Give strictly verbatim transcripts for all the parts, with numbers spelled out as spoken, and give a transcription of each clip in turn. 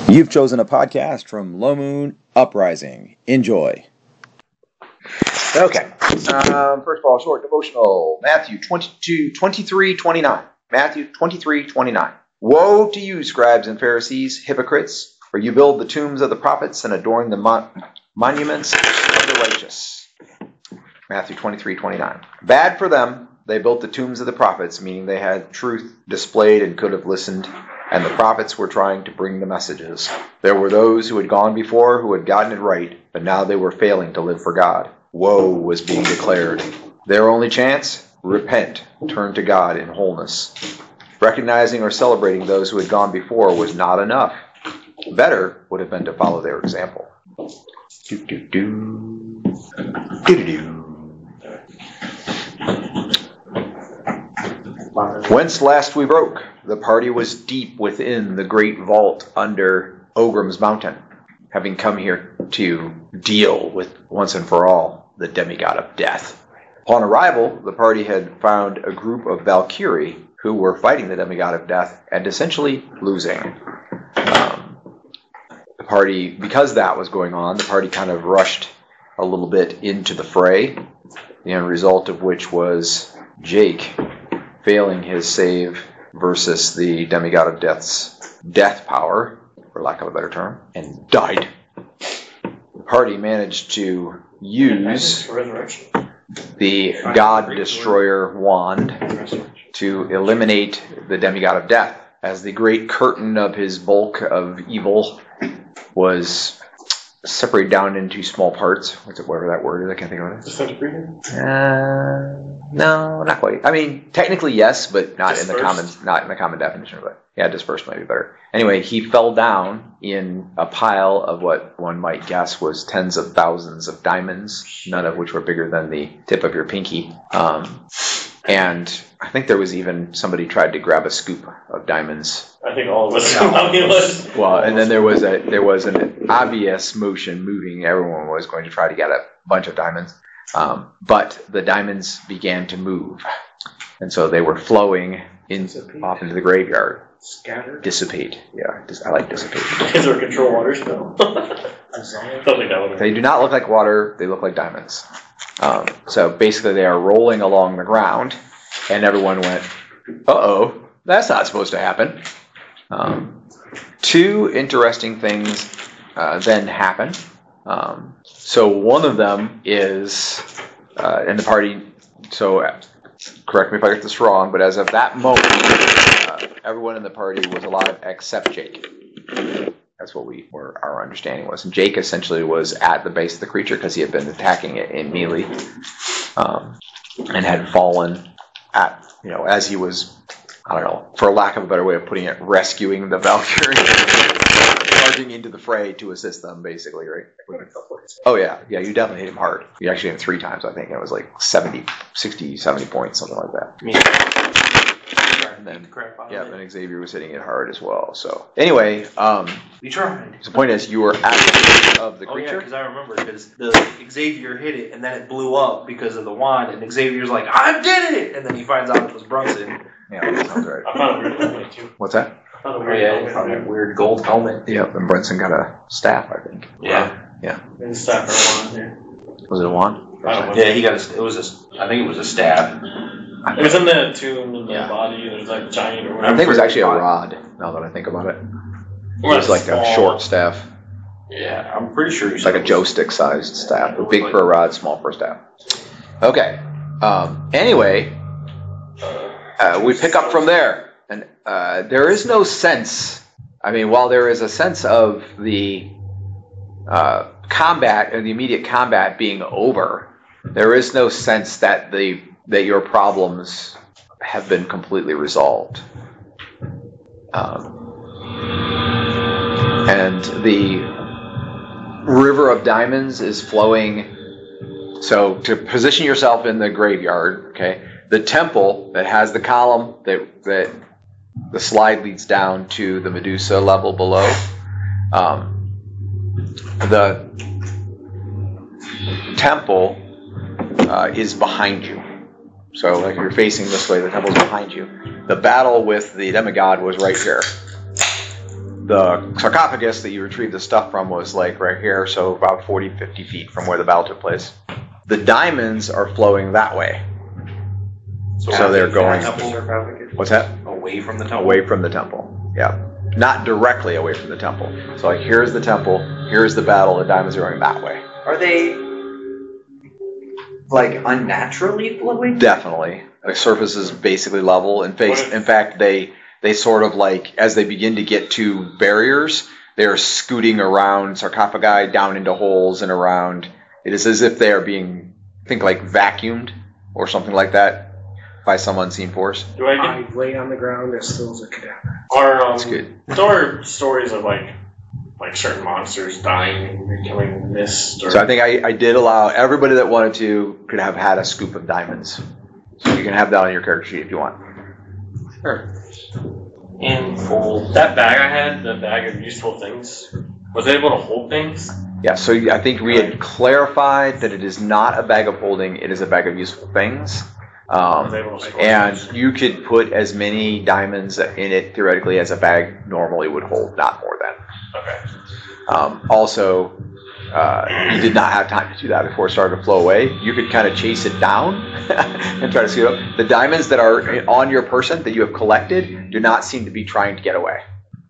You've chosen a podcast from Low Moon Uprising. Enjoy. Okay. Um, first of all, short devotional. Matthew twenty-two, twenty-three, twenty-nine. Matthew twenty-three, twenty-nine. Woe to you, scribes and Pharisees, hypocrites, for you build the tombs of the prophets and adorn the mon- monuments of the righteous. Matthew twenty-three, twenty-nine. Bad for them. They built the tombs of the prophets, meaning they had truth displayed and could have listened, and the prophets were trying to bring the messages. There were those who had gone before who had gotten it right, but now they were failing to live for God. Woe was being declared. Their only chance? Repent. Turn to God in wholeness. Recognizing or celebrating those who had gone before was not enough. Better would have been to follow their example. Do-do-do. Do-do-do. Whence last we broke, the party was deep within the great vault under Ogrim's mountain, having come here to deal with, once and for all, the demigod of death. Upon arrival, the party had found a group of Valkyrie who were fighting the demigod of death and essentially losing. Um, the party, because that was going on, the party kind of rushed a little bit into the fray, the end result of which was Jake failing his save versus the demigod of death's death power, for lack of a better term, and died. The party managed to use the God Destroyer wand to eliminate the demigod of death, as the great curtain of his bulk of evil was separated down into small parts. What's it, whatever that word is, I can't think of it. Disintegrated? Uh, no, not quite. I mean, technically yes, but not dispersed. in the common, not in the common definition of it. Yeah, dispersed might be better. Anyway, he fell down in a pile of what one might guess was tens of thousands of diamonds, none of which were bigger than the tip of your pinky. Um, and I think there was even somebody tried to grab a scoop of diamonds. I think all of us thought it was. Well, and then there was a there was an obvious motion moving. Everyone was going to try to get a bunch of diamonds, um, but the diamonds began to move, and so they were flowing in dissipate. Off into the graveyard. Scattered. Dissipate. Yeah, dis- I like dissipate. Is there a control water spell? Something that would. They do not look like water. They look like diamonds. Um, so basically, they are rolling along the ground, and everyone went, "Uh oh, that's not supposed to happen." Um, two interesting things uh, then happen. Um, so one of them is, uh, in the party, so uh, correct me if I get this wrong, but as of that moment, uh, everyone in the party was alive except Jake. That's what we were, our understanding was. And Jake essentially was at the base of the creature because he had been attacking it in melee, um, and had fallen at, you know, as he was, I don't know, for lack of a better way of putting it, rescuing the Valkyrie, charging into the fray to assist them, basically, right? Oh, yeah. Yeah, you definitely hit him hard. You actually hit him three times, I think. It was like seventy, sixty, seventy points, something like that. And then, yeah, then Xavier was hitting it hard as well. So, anyway, um, we tried. So the point is, you were at the base of the creature. Oh, yeah, because I remember, because the Xavier hit it, and then it blew up because of the wand, and Xavier's like, I did it! And then he finds out it was Brunson. Yeah, that sounds right. I found a weird helmet, too. What's that? I found a Oh, weird yeah, helmet. he found that weird gold helmet. Yep, and Brunson got a staff, I think. Yeah. Yeah. And staff or wand here. Was it a wand? I don't know. Yeah, he got a, it was a, I think it was a stab. It was in the tomb in the Yeah. body, and there's like giant or I whatever. think it was actually a rod, now that I think about it. It was like a short staff. Yeah, I'm pretty sure It's like a joystick sized staff. Big for a rod, small for a staff. Okay. Um, anyway, uh, we pick up from there. And uh, there is no sense, I mean, while there is a sense of the uh, combat, or the immediate combat being over, there is no sense that the that your problems have been completely resolved. Um, and the river of diamonds is flowing. So to position yourself in the graveyard, okay, the temple that has the column that that the slide leads down to the Medusa level below, um, the temple uh, is behind you. So like if you're facing this way, the temple's behind you. The battle with the demigod was right here. the sarcophagus that you retrieved the stuff from was like right here, so about forty, fifty feet from where the battle took place. The diamonds are flowing that way. So, So they're going- Temple, What's that? away from the temple. Away from the temple. Yeah. Not directly away from the temple. So like here's the temple, here's the battle, the diamonds are going that way. Are they like unnaturally flowing? Definitely. The surface is basically level. In, face, What if- in fact, they they sort of like, as they begin to get to barriers, they are scooting around sarcophagi down into holes and around. It is as if they are being, think like vacuumed or something like that by some unseen force. Do I I get, lay on the ground as still as a cadaver. are, um, That's good. there are stories of like, like certain monsters dying and becoming mist or. So I think I, I did allow everybody that wanted to could have had a scoop of diamonds. So you can have that on your character sheet if you want. Sure. And full. That bag I had, the bag of useful things, was it able to hold things? Yeah, so I think we had clarified that it is not a bag of holding, it is a bag of useful things. Was Um, it able to store and things? you could put as many diamonds in it theoretically as a bag normally would hold, not more than. Okay. Um, also, uh, you did not have time to do that before it started to flow away. You could kind of chase it down and try to scoot up. The diamonds that are on your person that you have collected do not seem to be trying to get away.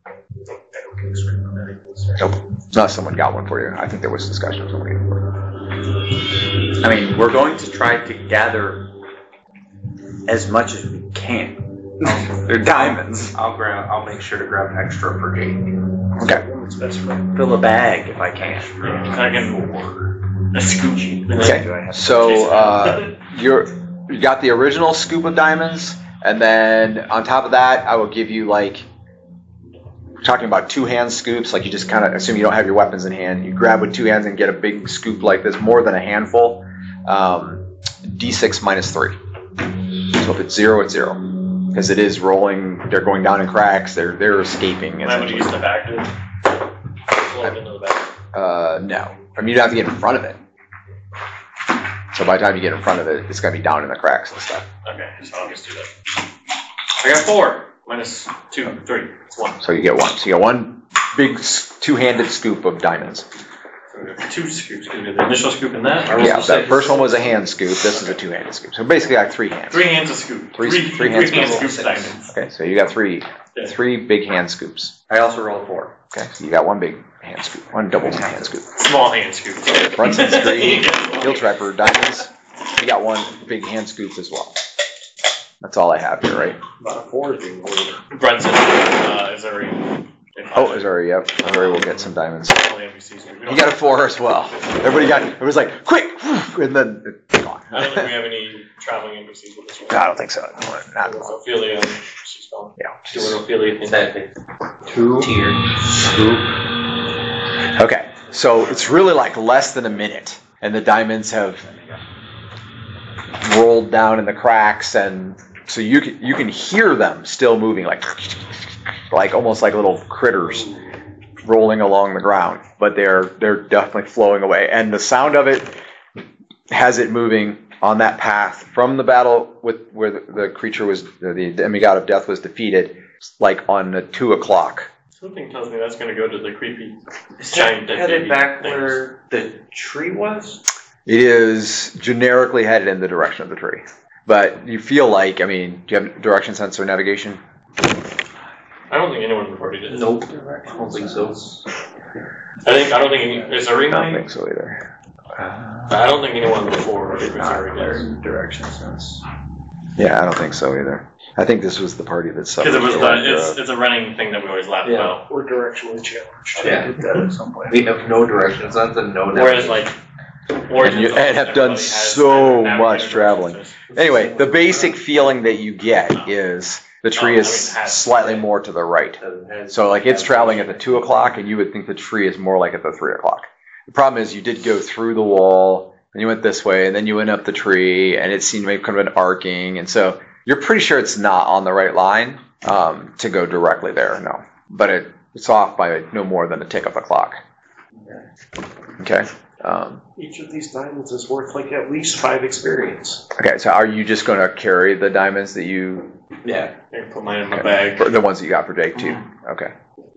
Nope. Unless someone got one for you. I think there was discussion of someone getting one. I mean, we're going to try to gather as much as we can. They're diamonds. I'll grab. I'll make sure to grab extra for Jake. Okay. Woman's best friend. Fill a bag if I can. I can. A scoochie. Okay. So uh, you're you got the original scoop of diamonds, and then on top of that, I will give you like we're talking about two hand scoops. Like you just kind of assume you don't have your weapons in hand. You grab with two hands and get a big scoop like this, more than a handful. Um, D six minus three. So if it's zero, it's zero. Because it is rolling, they're going down in cracks, they're they're escaping. And I would essentially. use the bag to float into the bag. Uh, no. I mean, you'd have to get in front of it. So by the time you get in front of it, it's going to be down in the cracks and stuff. Okay, so I'll just do that. I got four. Minus two, three. It's one. So you get one. So you get one big s- two-handed scoop of diamonds. So we have two scoops. Can we do the initial scoop in that? Or Yeah, was it that six? first one was a hand scoop. This is a two-handed scoop. So basically like three hands. Three hands of scoop. Three- three, three hand hand scoops. scoop diamonds. Okay, so you got three, Yeah. three big hand scoops. I also rolled four. Okay, so you got one big hand scoop, one double hand scoop. Small hand scoop. Brunson's green, Hill Trapper, diamonds. You got one big hand scoop as well. That's all I have here, right? About a four is being ordered. Brunson uh, is already. Oh, Azuri, yep. Azuri will get some diamonds. All the N P Cs. We He don't- got a four as well. Everybody got, it was like, quick, and then it's gone. I don't think we have any traveling N P Cs with this one. I don't think so. Not at the moment. Ophelia, she's gone. Yeah. Doing Ophelia thing. That Two. tier. Okay, so it's really like less than a minute, and the diamonds have rolled down in the cracks, and so you can you can hear them still moving, like like almost like little critters rolling along the ground, but they're they're definitely flowing away, and the sound of it has it moving on that path from the battle with where the, the creature was the demigod of death was defeated, like on the two o'clock. Something tells me that's going to go to the creepy Is giant that dead headed baby back things. where the tree was? It is generically headed in the direction of the tree. But you feel like, I mean, do you have direction sense or navigation? I don't think anyone in the party did. Nope. I don't think so. I think I don't think any, is there I don't any? think so either. Uh, I don't think anyone before did does. direction sense. Yeah, I don't think so either. I think this was the party that suffered. Because it was the the, lack it's, of- it's a running thing that we always laugh Yeah. about. We're directionally challenged. Yeah. I did that at some point. We have no direction sense and no Whereas navigation. like Origins you- and have done everybody has so navigator much direction traveling. sense. Anyway, the basic feeling that you get is the tree Oh, is I mean, has- slightly more to the right. So like it's traveling at the two o'clock, and you would think the tree is more like at the three o'clock. The problem is you did go through the wall, and you went this way, and then you went up the tree, and it seemed to be kind of an arcing, and so you're pretty sure it's not on the right line um, to go directly there. No, but it, it's off by no more than a tick of a clock. Okay. Um, Each of these diamonds is worth like at least five experience. okay. So are you just going to carry the diamonds that you, Yeah. I can put mine in my Okay. bag. the ones that you got for Jake too? Okay.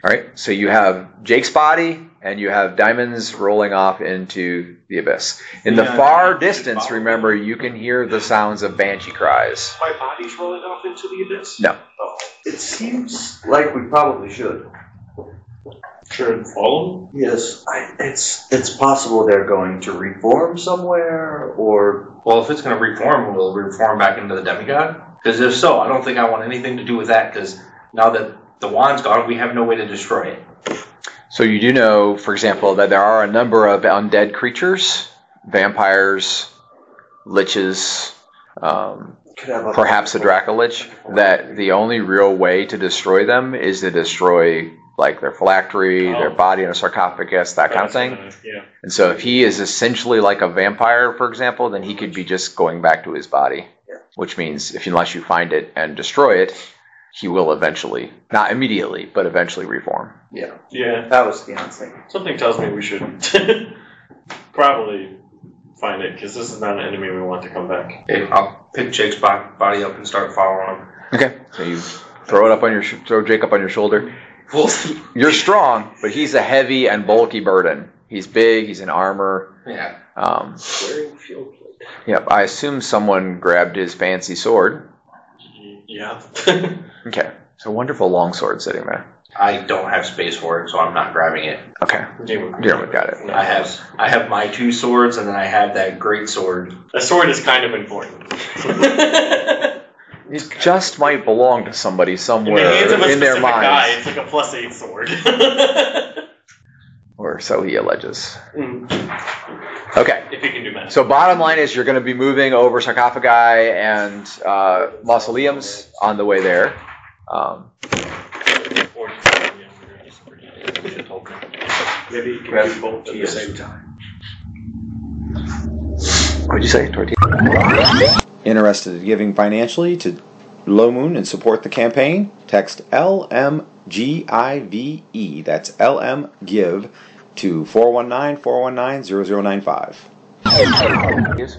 All right, so you have Jake's body, and you have Diamonds rolling off into the abyss. In the Yeah, far you distance, follow remember, me. you can hear the sounds of banshee cries. My body's rolling off into the abyss? No. Oh. It seems like we probably should. Should follow? Yes. I, it's it's possible they're going to reform somewhere, or Well, if it's going to reform, will it reform back into the demigod? Because if so, I don't think I want anything to do with that, because now that the wand's gone, we have no way to destroy it. So you do know, for example, that there are a number of undead creatures, vampires, liches, um, could have a, perhaps a Dracolich, that the only real way to destroy them is to destroy like their phylactery, their Oh. body in a sarcophagus, that kind of thing. Yeah. And so if he is essentially like a vampire, for example, then he could be just going back to his body, Yeah. which means if unless you find it and destroy it, he will eventually, not immediately, but eventually reform. yeah, Yeah. that was the answer. Something tells me we should probably find it, because this is not an enemy we want to come back. Okay, I'll pick Jake's bo- body up and start following him. Okay, so you throw it up on your sh- throw Jake up on your shoulder. Well, You're strong, but he's a heavy and bulky burden. He's big. He's in armor. yeah. Um, Wearing field plate. yep. I assume someone grabbed his fancy sword. Yeah. Okay. So wonderful long sword sitting there. I don't have space for it, so I'm not grabbing it. Okay. Jeremy got it. I have I have my two swords, and then I have that great sword. A sword is kind of important. It just might belong to somebody In somewhere the hands of a in their specific guy, minds, it's like a plus eight sword. or so he alleges. Mm. Okay. If you can do math. So bottom line is you're going to be moving over sarcophagi and uh, mausoleums on the way there. Um, Or just- yeah, we should hold it. Maybe you can do both at the same time. what'd you say? Tortilla? Interested in giving financially to Low Moon and support the campaign? Text L M G I V E, that's L M Give, to four one nine, four one nine, zero zero nine five. Yes.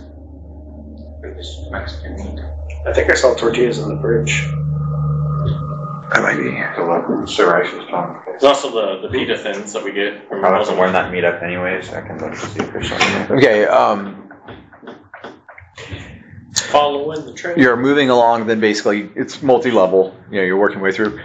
I think I saw tortillas in the fridge. That might be. There's also the, the pita thins that we get from I wasn't Muslim. wearing that meetup anyways. I can look to see if there's something. Okay, um, Following the trail. you're moving along, then basically it's multi-level. You know, you're working your way through.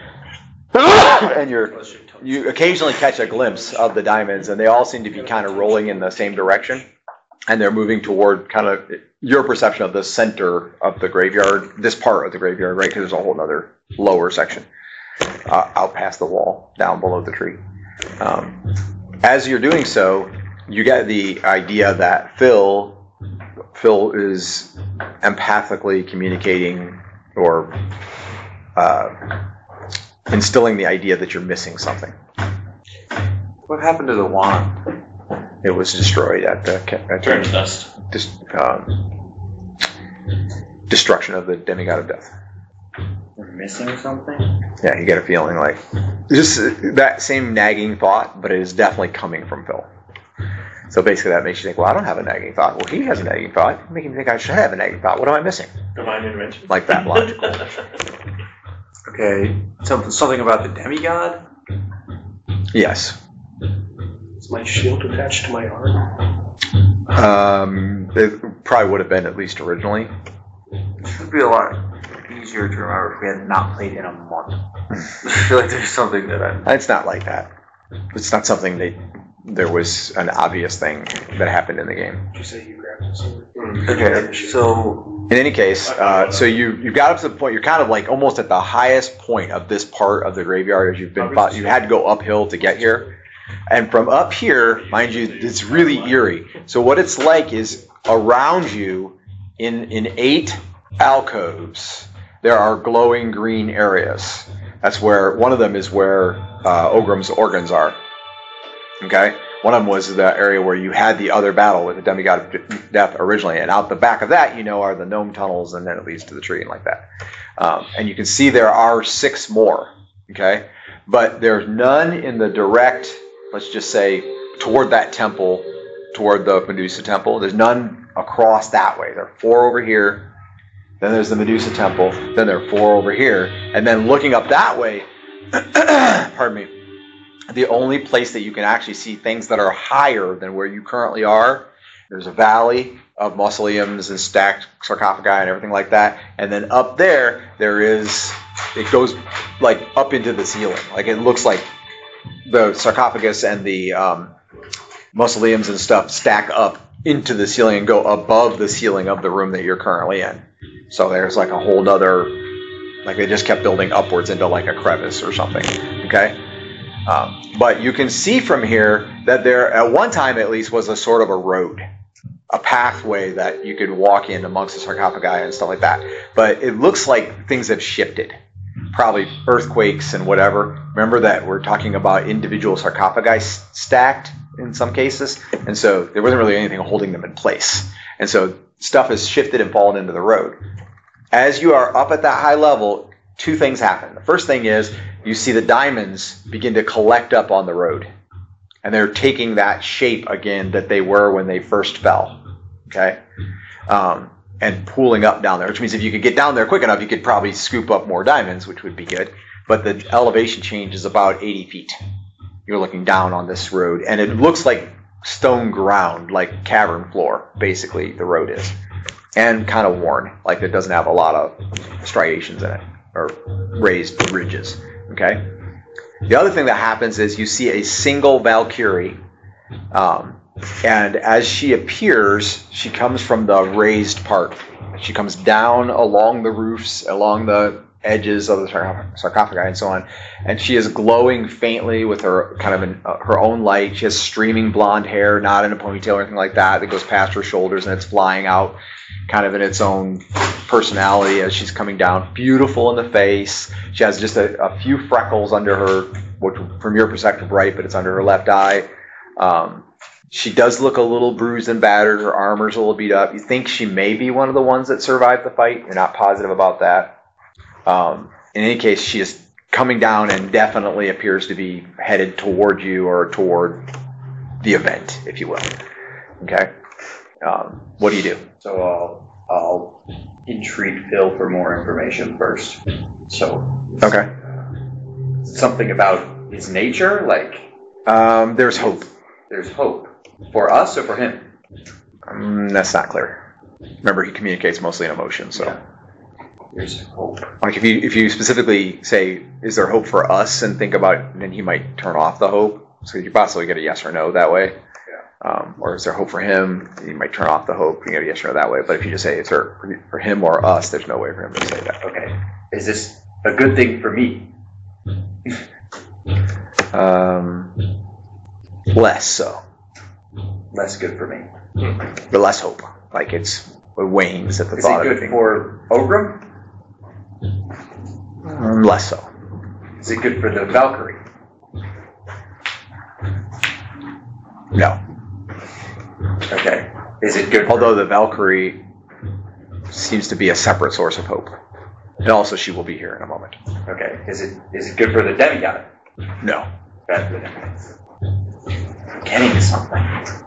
And you're, you occasionally catch a glimpse of the diamonds, and they all seem to be kind of rolling in the same direction. And they're moving toward kind of your perception of the center of the graveyard, this part of the graveyard, right? Because there's a whole other lower section uh, out past the wall, down below the tree. Um, as you're doing so, you get the idea that Phil, Phil is empathically communicating or uh, instilling the idea that you're missing something. What happened to the wand? It was destroyed at the at Turn to the dust. dis, um, destruction of the demigod of death. We're missing something? Yeah, you get a feeling like just that same nagging thought, but it is definitely coming from Phil. So basically, that makes you think, well, I don't have a nagging thought. Well, he has a nagging thought, making me think I should have a nagging thought. What am I missing? Divine intervention. Like that logical. Okay, so, something about the demigod? Yes. Is my shield attached to my arm? Um, it probably would have been at least originally. It would be a lot easier to remember if we had not played in a month. I feel like there's something that I'm... It's not like that. It's not something that there was an obvious thing that happened in the game. Did you say you grabbed the sword? Okay, so... In any case, uh, so you you got up to the point. You're kind of like almost at the highest point of this part of the graveyard as you've been. You had to go uphill to get here, and from up here, mind you, it's really eerie. So what it's like is around you, in in eight alcoves, there are glowing green areas. That's where one of them is where uh, Ogrim's organs are. Okay. One of them was the area where you had the other battle with the demigod of death originally, and out the back of that, you know, are the gnome tunnels, and then it leads to the tree and like that. Um, and you can see there are six more, okay? But there's none in the direct, let's just say, toward that temple, toward the Medusa temple. There's none across that way. There are four over here, then there's the Medusa temple, then there are four over here, and then looking up that way, pardon me, the only place that you can actually see things that are higher than where you currently are. There's a valley of mausoleums and stacked sarcophagi and everything like that. And then up there, there is, it goes like up into the ceiling. Like it looks like the sarcophagus and the um, mausoleums and stuff stack up into the ceiling and go above the ceiling of the room that you're currently in. So there's like a whole nother, like they just kept building upwards into like a crevice or something. Okay? Um, but you can see from here that there, at one time at least, was a sort of a road, a pathway that you could walk in amongst the sarcophagi and stuff like that. But it looks like things have shifted, probably earthquakes and whatever. Remember that we're talking about individual sarcophagi s- stacked in some cases, and so there wasn't really anything holding them in place. And so stuff has shifted and fallen into the road. As you are up at that high level, two things happen. The first thing is you see the diamonds begin to collect up on the road. And they're taking that shape again that they were when they first fell, okay? Um, and pooling up down there, which means if you could get down there quick enough, you could probably scoop up more diamonds, which would be good. But the elevation change is about eighty feet. You're looking down on this road, and it looks like stone ground, like cavern floor, basically, the road is. And kind of worn, like it doesn't have a lot of striations in it, or raised ridges, okay? The other thing that happens is you see a single Valkyrie, um, and as she appears, she comes from the raised part. She comes down along the roofs, along the edges of the sarcophagi and so on, and she is glowing faintly with her kind of an, uh, her own light. She has streaming blonde hair, not in a ponytail or anything like that, that goes past her shoulders, and it's flying out kind of in its own personality as she's coming down. Beautiful in the face. She has just a, a few freckles under her, which from your perspective, right, but it's under her left eye. Um, she does look a little bruised and battered. Her armor's a little beat up. You think she may be one of the ones that survived the fight. You're not positive about that. Um, in any case, she is coming down and definitely appears to be headed toward you or toward the event, if you will. Okay? Um, what do you do? So I'll, I'll entreat Phil for more information first. So Okay. something about his nature, like Um, there's hope. there's hope for us or for him. Um, that's not clear. Remember, he communicates mostly in emotion, so. Yeah. There's hope. Like if you if you specifically say, is there hope for us, and think about, then he might turn off the hope. So you possibly get a yes or no that way. Yeah. Um, or is there hope for him? You might turn off the hope. You get a yes or no that way. But if you just say it's for, for him or us, there's no way for him to say that. Okay. Is this a good thing for me? Um, less so. Less good for me. But less hope. Like it's it wanes at the Is thought it of it good being. for Ogrim? Um, less so. Is it good for the Valkyrie? No. Okay. Is it good for... Although the Valkyrie seems to be a separate source of hope. And also she will be here in a moment. Okay. Is it is it good for the demigod? No. Bad for the demigod. I'm getting to something.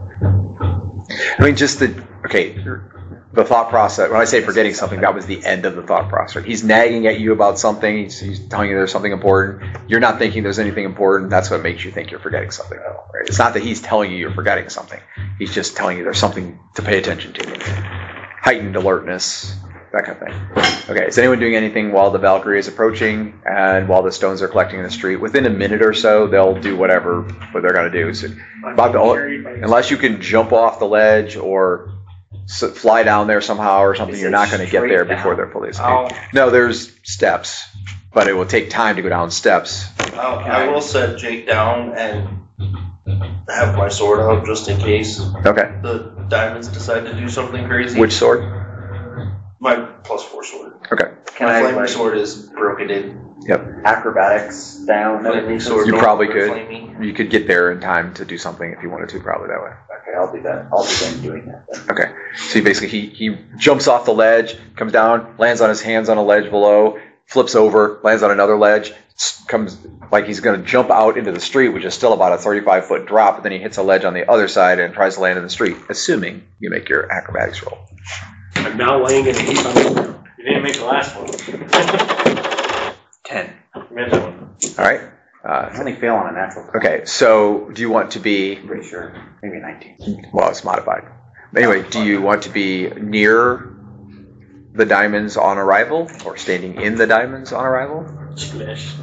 I mean, just the, okay, the thought process, when I say forgetting something, that was the end of the thought process. He's nagging at you about something, he's, he's telling you there's something important, you're not thinking there's anything important, that's what makes you think you're forgetting something. Right? It's not that he's telling you you're forgetting something, he's just telling you there's something to pay attention to. Heightened alertness, that kind of thing. Okay, is anyone doing anything while the Valkyrie is approaching and while the stones are collecting in the street? Within a minute or so, they'll do whatever what they're going to do. So, about the, unless you can jump off the ledge or s- fly down there somehow or something, Is you're it not going to get there straight before down? they're fully asleep. I'll, No, there's steps, but it will take time to go down steps. I'll, I will set Jake down and have my sword out just in case Okay. the diamonds decide to do something crazy. Which sword? My plus four sword. Okay. Can my I flaming like, sword is broken in. acrobatics down? Flaming sword. You no probably longer could. flaming. You could get there in time to do something if you wanted to, probably that way. Okay, I'll do that. I'll begin doing that then. Okay. So he basically, he, he jumps off the ledge, comes down, lands on his hands on a ledge below, flips over, lands on another ledge, s- comes like he's going to jump out into the street, which is still about a thirty-five foot drop, but then he hits a ledge on the other side and tries to land in the street, assuming you make your acrobatics roll. I'm now laying in a heap on the ground. You didn't make the last one. Ten. You made that one. All right. Uh, I only fail on a natural. okay, so do you want to be, I'm pretty sure. Maybe nineteen. well, it's modified. Anyway, do you want to be near the diamonds on arrival or standing in the diamonds on arrival? Splish.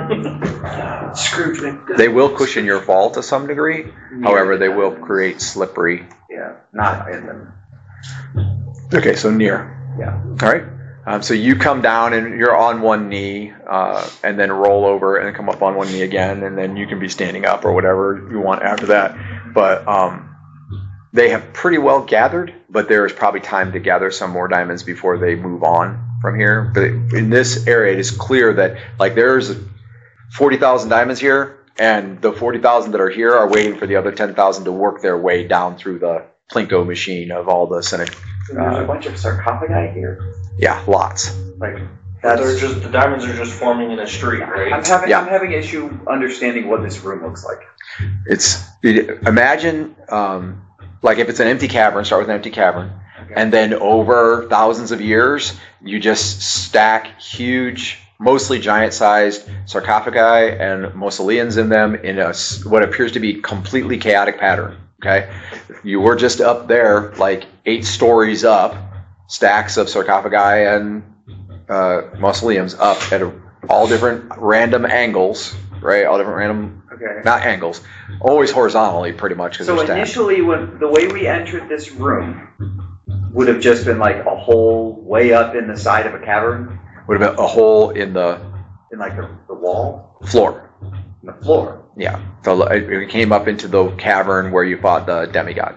Uh, Scrooge McDuck. They will cushion your fall to some degree. Near However, the they will diamonds. create slippery. Yeah, not in them. Okay, so near. Yeah. All right. Um, so you come down and you're on one knee, uh, and then roll over and then come up on one knee again, and then you can be standing up or whatever you want after that. But um, they have pretty well gathered, but there is probably time to gather some more diamonds before they move on from here. But in this area, it is clear that like there's forty thousand diamonds here, and the forty thousand that are here are waiting for the other ten thousand to work their way down through the Plinko machine of all the Senate. So there's Uh, a bunch of sarcophagi here. Yeah, lots. Like But that's. they're just the diamonds are just forming in a street, I'm right? having Yeah. I'm having issue understanding what this room looks like. It's it, imagine um, like if it's an empty cavern, start with an empty cavern, Okay. and then over thousands of years, you just stack huge, mostly giant-sized sarcophagi and mausoleums in them in a s- what appears to be completely chaotic pattern. Okay, you were just up there, like eight stories up, stacks of sarcophagi and uh, mausoleums up at a, all different random angles, right? All different random, Okay. not angles, always horizontally, pretty much. Because So they're stacked. initially, when the way we entered this room would have just been like a hole way up in the side of a cavern, Would have been a hole in the in like the, the wall, floor. in the floor. Yeah, so it it came up into the cavern where you fought the demigod.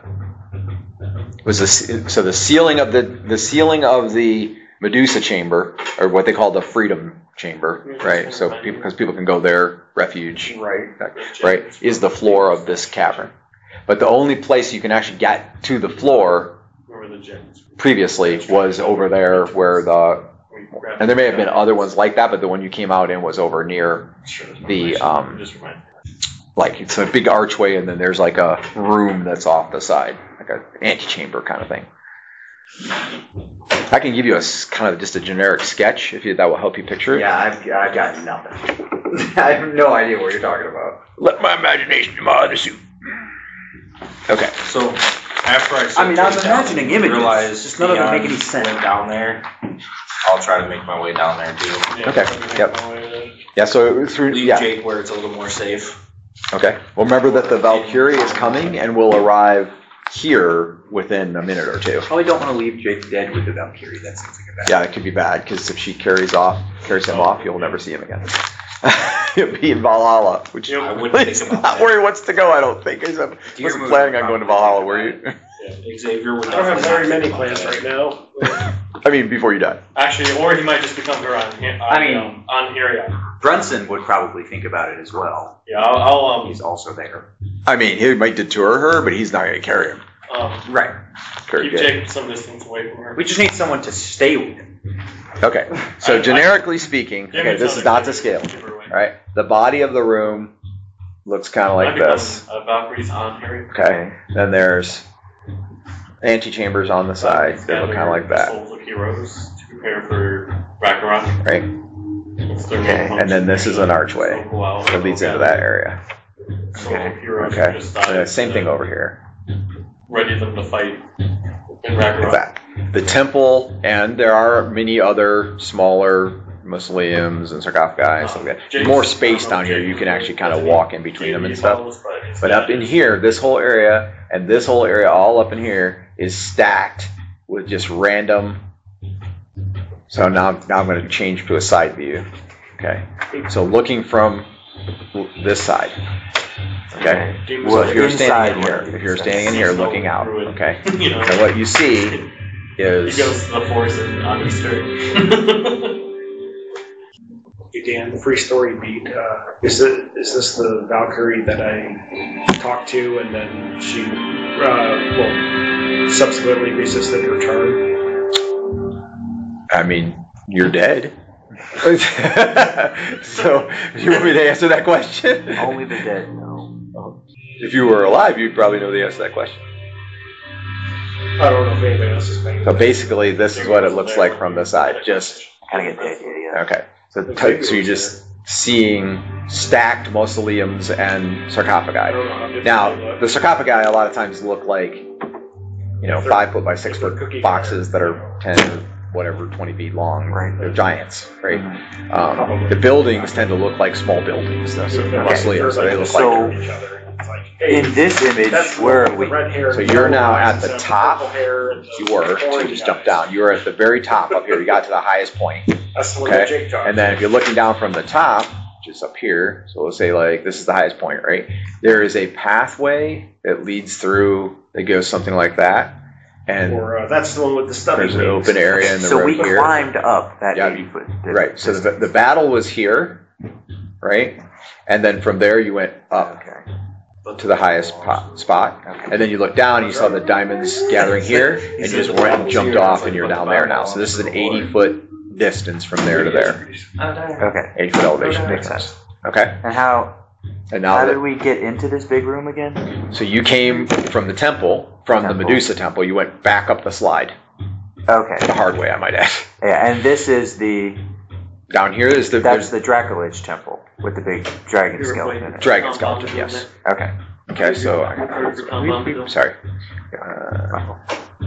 It was the, so the ceiling of the the ceiling of the Medusa chamber, or what they call the Freedom Chamber, right? So people, because people can go there, refuge, Right. right, is the floor of this cavern. But the only place you can actually get to the floor Where were the gems? previously was over there where the, We grabbed and there may have been the- other ones like that, but the one you came out in was over near, Sure, the, um, just remind me. like, it's a big archway and then there's like a room that's off the side, like an antechamber kind of thing. I can give you a s- kind of just a generic sketch if you, that will help you picture it. Yeah, I've, I've got nothing. I have no idea what you're talking about. Let my imagination do my other suit. Okay. So after I, I mean, I'm sit down imagining and images, realize just none of them make Dion any sense. went down there. I'll try to make my way down there too. Yeah, Okay, something yep. like that. Yeah, so through, Leave yeah. Jake where it's a little more safe. Okay. Well, remember that the Valkyrie is coming and will arrive here within a minute or two. Probably don't want to leave Jake dead with the Valkyrie. That seems like a bad. Yeah, it could be bad because if she carries off, carries him off, you'll never see him again. He'll be in Valhalla, which I wouldn't he's think about not that. where he wants to go. I don't think. He's wasn't movie planning on would going to probably Valhalla, think were about you? Xavier would I don't have definitely very not many think plans about right now. I mean, before you die. Actually, or he might just become her on, on, I mean- um, on here, yeah. Brunson would probably think about it as well. Yeah, I'll, I'll um, He's also there. I mean, he might detour her, but he's not going to carry him. um, Right. Very keep good. Jake some distance away from her. We just need someone to stay with him. Okay. So I- I- generically speaking, Give okay, me this some is not to keep- scale. keep her away. All right. The body of the room looks kind of like I become this. A Valkyrie's on here. Okay. Then there's antechambers on the side that look kind of like that. Souls of heroes to prepare for Ragnarok. Right. It's their Okay, little and then this is an function. archway So go out that and leads look into at that area. Souls of heroes who Okay. just died, Uh, same thing uh, over here. Ready them to fight in Like Ragnarok. that. The temple, and there are many other smaller mausoleums and sarcophagi and stuff like that. Jake's- More I space don't know, down here. Jake- You can actually kind of walk in between them and Jake stuff. follows, but it's But up in not- here, this whole area and this whole area, all up in here, is stacked with just random. So now, now I'm going to change to a side view. Okay. So looking from this side. Okay. Demons Well, are if you're inside standing in where here, if you're standing in here looking out, Druid. okay. You know, So what you see he is goes to the force and on his turn. Hey Dan, the free story beat. Uh, is it is this the Valkyrie that I talked to and then she uh, well subsequently resisted her turn? I mean, you're dead. So, you want me to answer that question? Only the dead know. If you were alive, you'd probably know the answer to that question. I don't know if anybody else is paying. So basically, this is what it looks like from the side. Just Kind of get the idea, yeah. okay. So, t- so you just seeing stacked mausoleums and I sarcophagi. don't know how different they Now, look. the sarcophagi a lot of times look like, you know, If they're- five foot by six if they're foot cookie boxes that cutter, are ten or whatever, twenty feet long. Right. They're giants, right? Mm-hmm. Um, the buildings tend to look like small buildings, though, so Okay. mausoleums, so they look So- like. each other. It's like, hey, In this image, that's where the- are we? the red hair So and you're yellow now eyes at the instead of top. purple hair and the You were, so you orange just jumped eyes. down. You were at the very top up here. You got to the highest point. That's the one that Okay. Jake talked And then if you're looking down from the top, which is up here, so let's say like this is the highest point, right? There is a pathway that leads through that goes something like that. And Or uh, that's the one with the stubby there's an wings. open area in the So road we here. climbed up that Yeah. eighty foot. Right. So the, the battle was here, right? And then from there you went up Okay. to the highest po- spot. And then you look down and you saw the diamonds gathering here, and you just went and jumped off and you're down there now. So this is an eighty foot distance from there to there. Okay. eighty foot elevation. Makes sense. Okay? And how And now how that did we get into this big room again? So you came from the temple, from the Temple. Medusa temple, you went back up the slide. Okay. The hard way, I might add. Yeah, and this is the Down here is the that's there's the Dracolich temple with the big dragon skeleton in it. dragon skeleton, yes. Okay. Okay, so I sorry. Uh,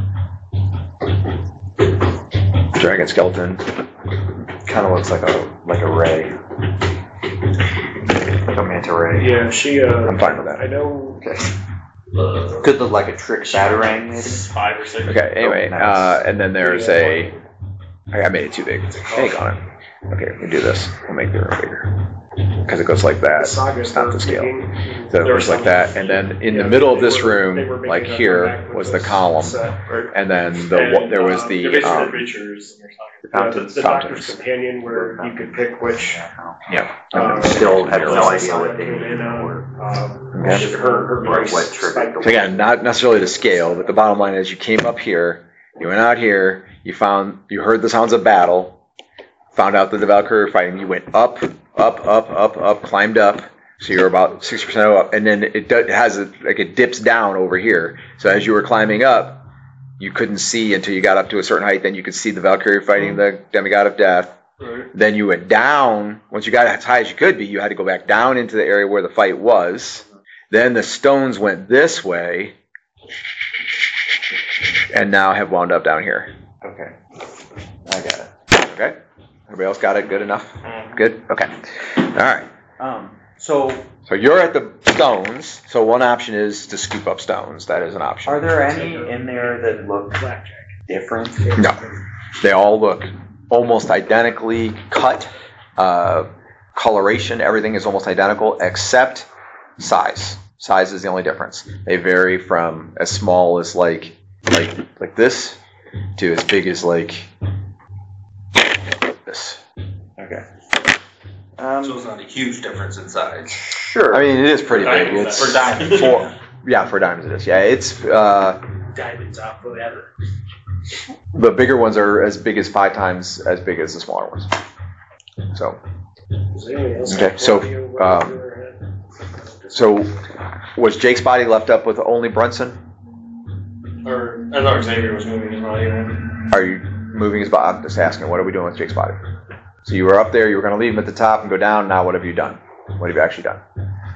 dragon skeleton. Kind of looks like a like a ray. Like a manta ray. Yeah, she. Uh, I'm fine with that. I know. Could look like a trick batarang maybe. Five or six. Okay, anyway, Oh, nice. uh, and then there's a. I I made it too big. Hang on. Okay, we do this. We'll make the room bigger. Because it goes like The that. saga It's not the scale. speaking. So it There goes were like that, and then in the yeah, middle of they this were- they were room, making like a here, comeback with was the this column, set, right? and then the And, there was uh, the You're basically um, the creatures. and you're Yeah, talking. the, the fountains. Doctor's Companion, where you could pick which. yeah. Uh, Still have no class idea what they came in mean on, or- um, Okay. Her, her Or voice what triggered spiked. So again, not necessarily the scale, but the bottom line is you came up here, you went out here, you found, you heard the sounds of battle, found out that the Valkyrie were fighting, you went up, up, up, up, up, climbed up, so you're about sixty percent up, and then it, does, it has a, like it dips down over here. So as you were climbing up, you couldn't see until you got up to a certain height, then you could see the Valkyrie fighting the demigod of death. Right. Then you went down. Once you got as high as you could be, you had to go back down into the area where the fight was. Then the stones went this way, and now have wound up down here. Okay. I got it. Okay? Everybody else got it good enough? Good? Okay. All right. Um so So you're at the stones. So one option is to scoop up stones. That is an option. are there any in there that look different? No. They all look almost identically cut. Uh, coloration, everything is almost identical except size. Size is the only difference. They vary from as small as like like like this to as big as like this. Okay. So Um it's not a huge difference in size. sure. I mean, it is pretty For big. diamonds, It's for diamonds. four. Yeah, for diamonds it is. Yeah, it's uh, Diamonds out forever. the bigger ones are as big as five times as big as the smaller ones. So. Does anyone else Okay, have so, any idea where um, they were at? So, was Jake's body left up with only Brunson? Or I thought Xavier was moving his body around. Are you moving his body? I'm just asking, what are we doing with Jake's body? So you were up there, you were going to leave him at the top and go down. Now what have you done? What have you actually done?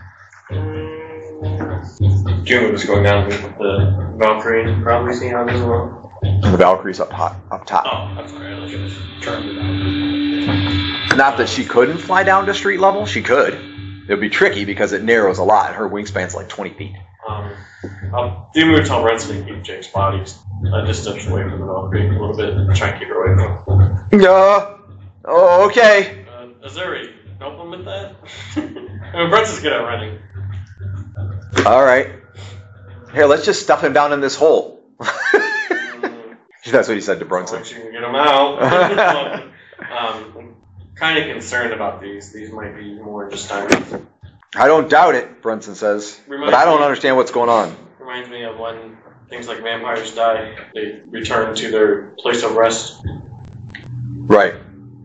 June was going down with the Valkyrie and probably see how this will. The Valkyrie's up hot, up top. Oh, I'm sorry. I thought you was Turned it out. Not that she couldn't fly down to street level. She could. It would be tricky because it narrows a lot. Her wingspan's like twenty feet. Um, I'll do move tell Renson to keep Jake's body a distance away from the Valkyrie a little bit and try and keep her away from him. Yeah. Oh, okay. Uh, Azuri, help him with that? I mean, Brenson's good at running. All right. Here, let's just stuff him down in this hole. Um, That's what he said to Brunson. Once you can get him out. um, I'm kind of concerned about these. These might be more just time. I don't doubt it, Brunson says. But I don't understand what's going on. Reminds me of when things like vampires die, they return to their place of rest. Right.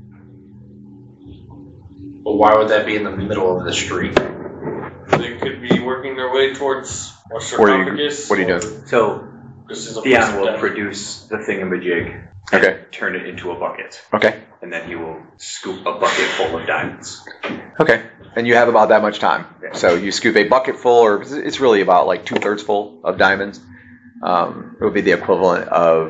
But why would that be in the middle of the street? They could be working their way towards a What are you- sarcophagus. what are you or doing? So This is a place Theon of will death. produce the thingamajig, Okay. turn it into a bucket. Okay. and then he will scoop a bucket full of diamonds. Okay. And you have about that much time. So you scoop a bucket full, or it's really about like two thirds full of diamonds. Um, it would be the equivalent of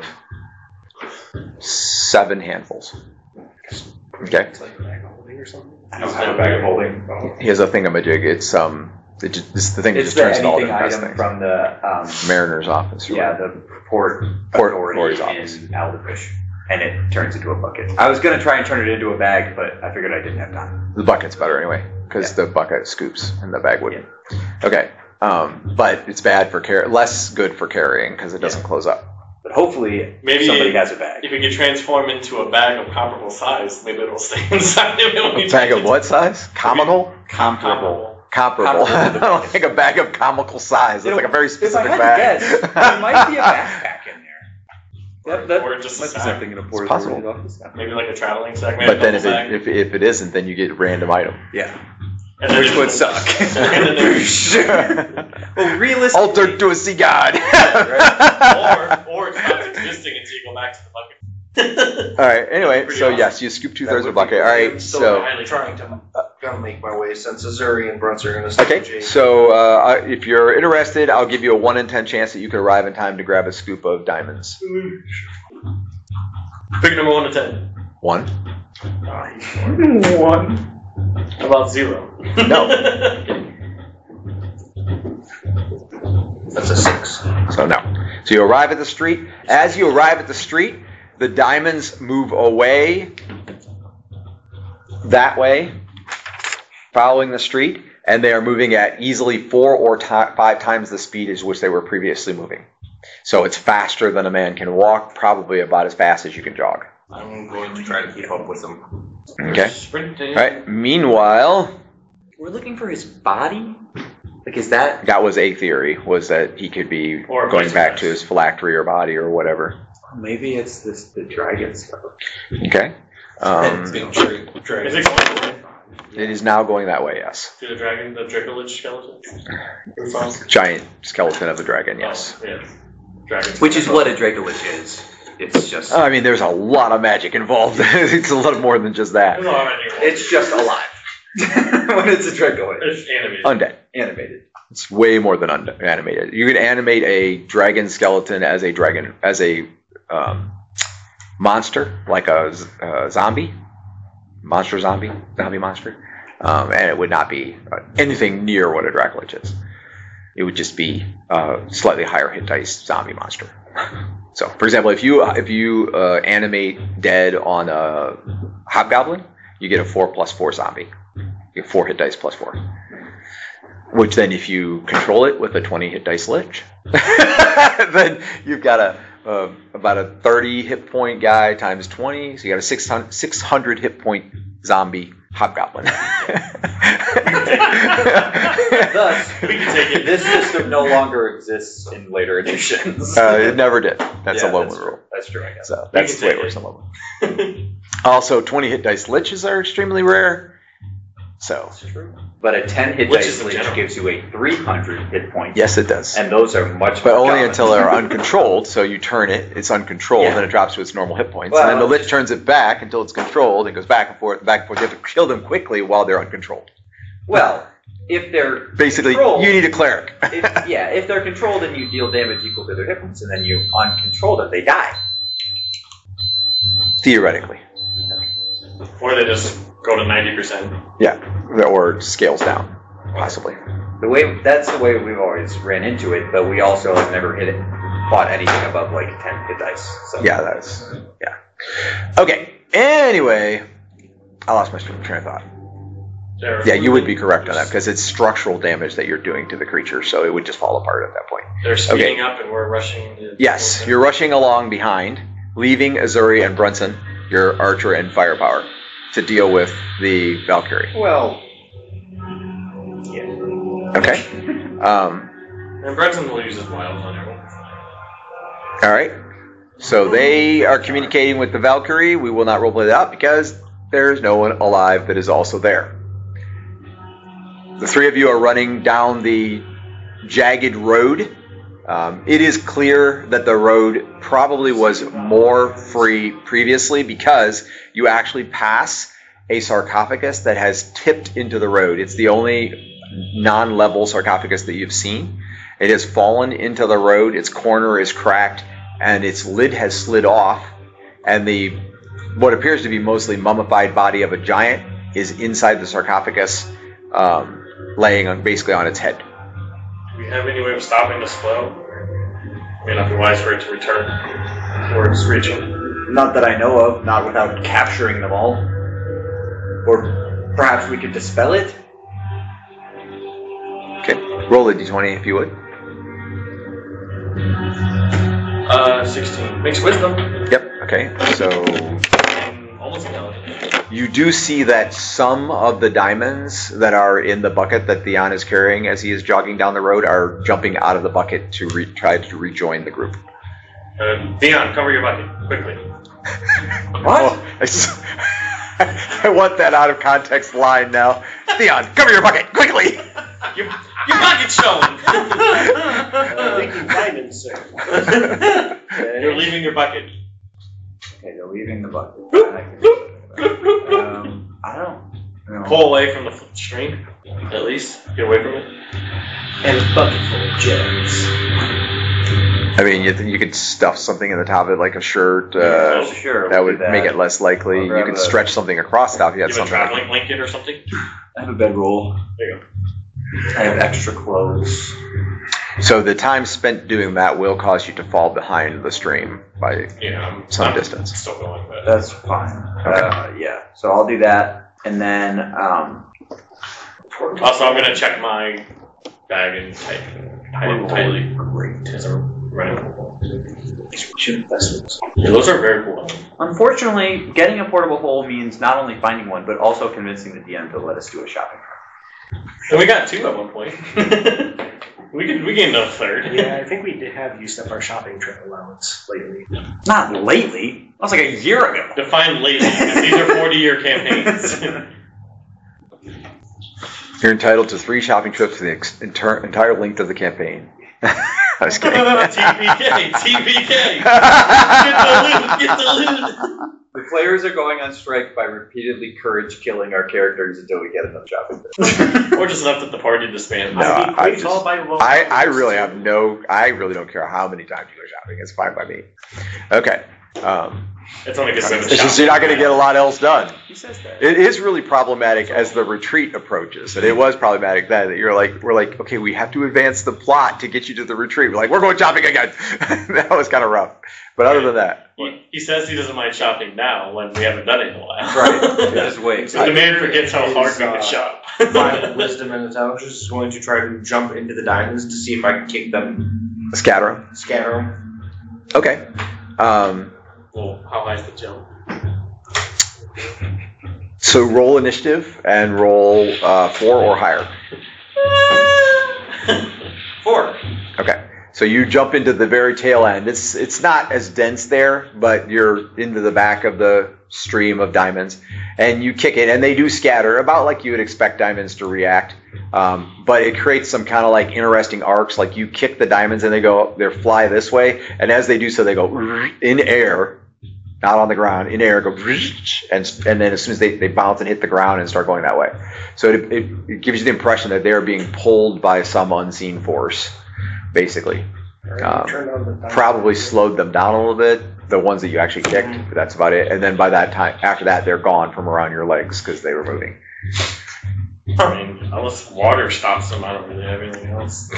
seven handfuls. Okay. It's like a bag of holding or something. I don't have a bag of holding. He has a thingamajig. It's um, it just, it's the thing that It's just the turns into all anything the best item things. from the um, Mariner's office. or yeah whatever. the port Port authority authority's office. in Alderfish, and it turns into a bucket. I was gonna try and turn it into a bag, but I figured I didn't have time. The bucket's better anyway, because the bucket scoops and the bag wouldn't. Okay. Um, but it's bad for car- less good for carrying because it doesn't close up. But hopefully, Maybe somebody it- has a bag. If it could transform into a bag of comparable size, maybe it'll stay inside of it. when A you bag take of it. what size? Comical? Comparable. Comparable. Comparable. Like a bag of comical size. It's like a very If I specific had bag. to guess, there might be a backpack in there. That, that Or just a might be sack. something in a port It's possible. authority office. Maybe like a traveling sack. Maybe But a then if bubble it, if, if it isn't, then you get a random item. Yeah. And then Which there's- would suck. and then there's- Well, realistically, Altered to a sea god. or, or it stops existing until you go back to the bucket. All right. Anyway, Pretty so awesome. yes, you scoop two thirds That of a would be bucket. All right. I'm still So highly trying to uh, gonna make my way since Azuri and Brunts are gonna stay with okay. Jake. So uh, if you're interested, I'll give you a one in ten chance that you could arrive in time to grab a scoop of diamonds. Pick number one to ten. One. One. How about zero? No. That's a six. So no. So you arrive at the street. As you arrive at the street, the diamonds move away that way, following the street, and they are moving at easily four or ti five times the speed as which they were previously moving. So it's faster than a man can walk, probably about as fast as you can jog. I'm going to try to keep up with them. Okay. Sprinting. All right. Meanwhile, we're looking for his body. Like, is that? that was a theory, was that he could be Or going vice back versa. to his phylactery or body or whatever. Maybe it's this the dragon stuff. Okay. Um, It's big tree. Is it going away? it is now going that way, yes. To the dragon, the Dracolich skeleton? We found? Giant skeleton of the dragon, yes. Oh, yeah. Dragon. Which is what a Dracolich is. It's just. I mean, there's a lot of magic involved. It's a lot more than just that. There's a lot of animals. It's just alive. When it's a Dracolich. It's animated. Undead. Animated. It's way more than un- animated. You can animate a dragon skeleton as a dragon, as a um, monster, like a, z- a zombie, monster zombie, zombie monster, um, and it would not be uh, anything near what a Dracolich is. It would just be a slightly higher hit dice zombie monster. So, for example, if you if you uh, animate dead on a hobgoblin, you get a four plus four zombie. You get four hit dice plus four. Which then, if you control it with a twenty hit dice lich, then you've got a, a about a thirty hit point guy times twenty, so you got a six hundred, six hundred hit point zombie hobgoblin. Thus, We can take it. this system no longer exists in later editions. uh, it never did. That's Yeah, a low that's one true. rule. That's true, I guess. So that's can the way it take works it. on low one. Also, twenty hit dice liches are extremely rare. So But a ten hit Which dice is the lich general. gives you a three hundred hit point. yes, it does. And those are much But more only common. until they're uncontrolled. So you turn it, it's uncontrolled, Yeah. then it drops to its normal hit points. Well- and then the lich turns it back until it's controlled and goes back and forth, back and forth. You have to kill them quickly while they're uncontrolled. Well, if they're Basically, controlled, you need a cleric. if, yeah, if they're controlled and you deal damage equal to their hit points, and then you uncontrol them, they die. Theoretically. Or they just go to ninety percent. Yeah. Or scales down, possibly. The way that's the way we've always ran into it, but we also have never hit it, fought anything above like ten hit dice. So Yeah, that's, yeah. Okay. Anyway, I lost my train of thought. They're- Yeah, you would be correct on that because it's structural damage that you're doing to the creature, so it would just fall apart at that point. They're speeding up and we're rushing. The Yes, you're rushing along behind, leaving Azuri and Brunson, your archer and firepower, to deal with the Valkyrie. well, Okay. Um, And Brunson will use his wild on everyone. all right. So they are communicating with the Valkyrie. We will not roleplay that out because there's no one alive that is also there. The three of you are running down the jagged road Um, it is clear that the road probably was more free previously because you actually pass a sarcophagus that has tipped into the road. It's the only non-level sarcophagus that you've seen. It has fallen into the road, its corner is cracked, and its lid has slid off, and the what appears to be mostly mummified body of a giant is inside the sarcophagus, um, laying on, basically on its head. Do we have any way of stopping this flow? May not be wise for it to return towards reaching. Not that I know of, not without capturing them all. Or perhaps we could dispel it? Okay, roll a d twenty if you would. Uh, sixteen. Makes wisdom. Yep, okay, so Um, almost intelligent. you do see that some of the diamonds that are in the bucket that Theon is carrying as he is jogging down the road are jumping out of the bucket to re- try to rejoin the group. Uh, Theon, cover your bucket, quickly. What? Oh, I, just, I want that out of context line now. Theon, cover your bucket, quickly! Your, your bucket's showing! Uh, thinking diamonds, sir. You're leaving your bucket. Okay, they're leaving the bucket. um, I don't know. Pull away from the f- stream, at least. Get away from it. And a bucket full of gems. I mean, you, you could stuff something in the top of it, like a shirt. Uh, Yeah, sure, that we'll would do that. make it less likely. I'll You grab could a- stretch something across top if you had Give a something. like traveling blanket or something. I have a bedroll. There you go. I have extra clothes. So the time spent doing that will cause you to fall behind the stream by Yeah, I'm, some I'm distance. still going, but That's fine. Uh, yeah. So I'll do that, and then um. also I'm gonna check my bag and tight, tie it tightly Great. as I'm running. Should investments. Yeah, those are very cool. Unfortunately, getting a portable hole means not only finding one, but also convincing the D M to let us do a shopping trip. And we got two at one point. we could we gained a third. Yeah, I think we did have used up our shopping trip allowance lately. Not lately. That was like a year ago. Define lately, because these are forty-year campaigns. You're entitled to three shopping trips for the ex- inter- entire length of the campaign. I was kidding. T B K, T B K. Get the loot, get the loot. The players are going on strike by repeatedly courage killing our characters until we get enough shopping trip. Or just left at the party disband. No, I'd be I quite just- tall by well. I, I really have no, I really don't care how many times you go shopping. It's fine by me. Okay. Um, It's only because it's just you're not going to get a lot else done. He says that. It is really problematic as the retreat approaches, and it was problematic then that you're like, we're like, okay, we have to advance the plot to get you to the retreat. We're like, we're going shopping again. That was kind of rough. But other than that, He, he says he doesn't mind shopping now when we haven't done it in a while. Right. Just wait. So the man forgets how hard we uh, can shop. My wisdom and intelligence is going to try to jump into the diamonds to see if I can kick them, scatter 'em. scatter them. Okay. Um, Well, how high is the jump? so roll initiative and roll uh, four or higher. Four. Okay. So you jump into the very tail end. It's it's not as dense there, but you're into the back of the stream of diamonds, and you kick it, and they do scatter about like you would expect diamonds to react. Um, but it creates some kind of like interesting arcs. Like you kick the diamonds, and they go, they fly this way, and as they do so, they go in air, not on the ground, in air, go, and and then as soon as they, they bounce and hit the ground and start going that way. So it, it, it gives you the impression that they're being pulled by some unseen force. Basically, um, Turn on the diamond. probably slowed them down a little bit. The ones that you actually kicked, but that's about it. And then by that time, after that, they're gone from around your legs because they were moving. I mean, unless water stops them, I don't really have anything else.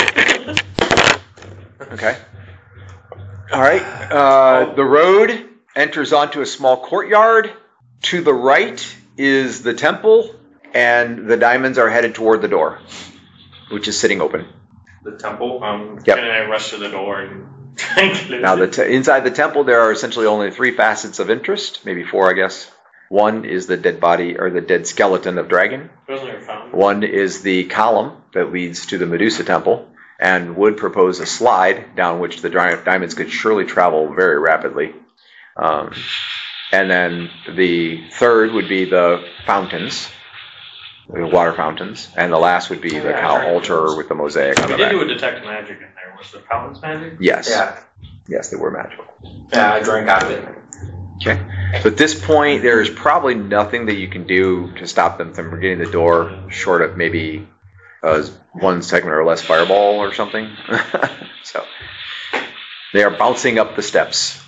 Okay. All right. Uh, the road enters onto a small courtyard. To the right is the temple, and the diamonds are headed toward the door, which is sitting open. The temple. Um, Yep. Can I rush to the door and try and close Now, the it? te- inside the temple, there are essentially only three facets of interest, maybe four, I guess. One is the dead body or the dead skeleton of dragon. Those are found. One is the column that leads to the Medusa temple, and would propose a slide down which the dri- diamonds could surely travel very rapidly. Um, and then the third would be the fountains, the water fountains, and the last would be the cow altar with the mosaic on We the did back. do a detect magic in there. Was the fountains magic? Yes. Yeah, Yes, they were magical. yeah, I drank out of it. Okay. So at this point, there is probably nothing that you can do to stop them from getting the door, short of maybe uh, one segment or less fireball or something. So they are bouncing up the steps.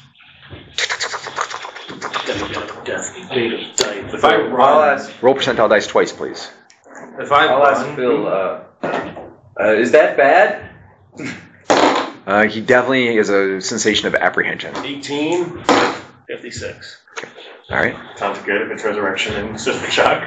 If I I'll run, ask, Roll percentile dice twice, please. if I I'll ask run, Phil, uh, uh, is that bad? Uh, he definitely is a sensation of apprehension. All eighteen, fifty-six. right. Sounds good if it's resurrection and system shock.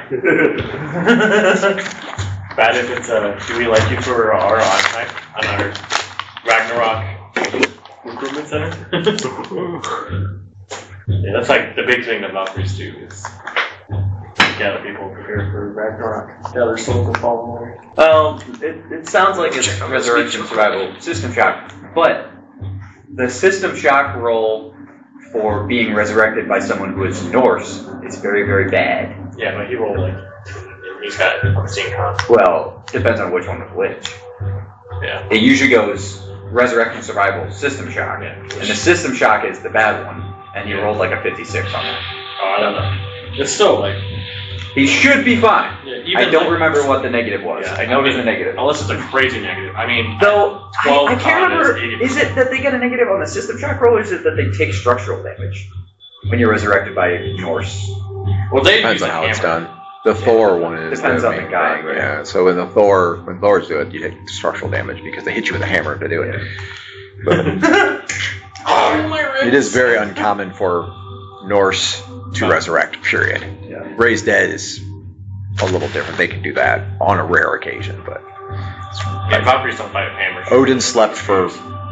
Bad if it's uh, do we like you for our on on our Ragnarok recruitment center? Yeah, that's like the big thing that Valkyries do is gather people prepared for Ragnarok. Gather souls and fall more. Well, it, it sounds like it's resurrection survival system shock, but the system shock roll for being resurrected by someone who is Norse is very, very bad. Yeah, but he rolled like he's got unseen con. Well, depends on which one was which. Yeah. It usually goes resurrection survival system shock, Yeah. and the system shock is the bad one, and he rolled like a fifty-six on that. Oh, I don't know. It's still like He should be fine. yeah, even I don't like- remember what the negative was. Yeah, I know I there's a mean, negative. Unless it's a crazy negative. I mean, Though, I, twelve I can't con is remember, eighty. is it that they get a negative on the system shock roll, or is it that they take structural damage when you're resurrected by Norse? well, they Depends use on a how it's hammer. done. The Thor one is Depends the on the main god, thing, right? yeah. So when the Thor, when Thors do it, you take structural damage because they hit you with a hammer to do it. But Oh, my ribs. it is very uncommon for Norse to resurrect. Period. Yeah. Raise dead is a little different. They can do that on a rare occasion, but Yeah, Valkyries don't fight with hammers. Odin slept for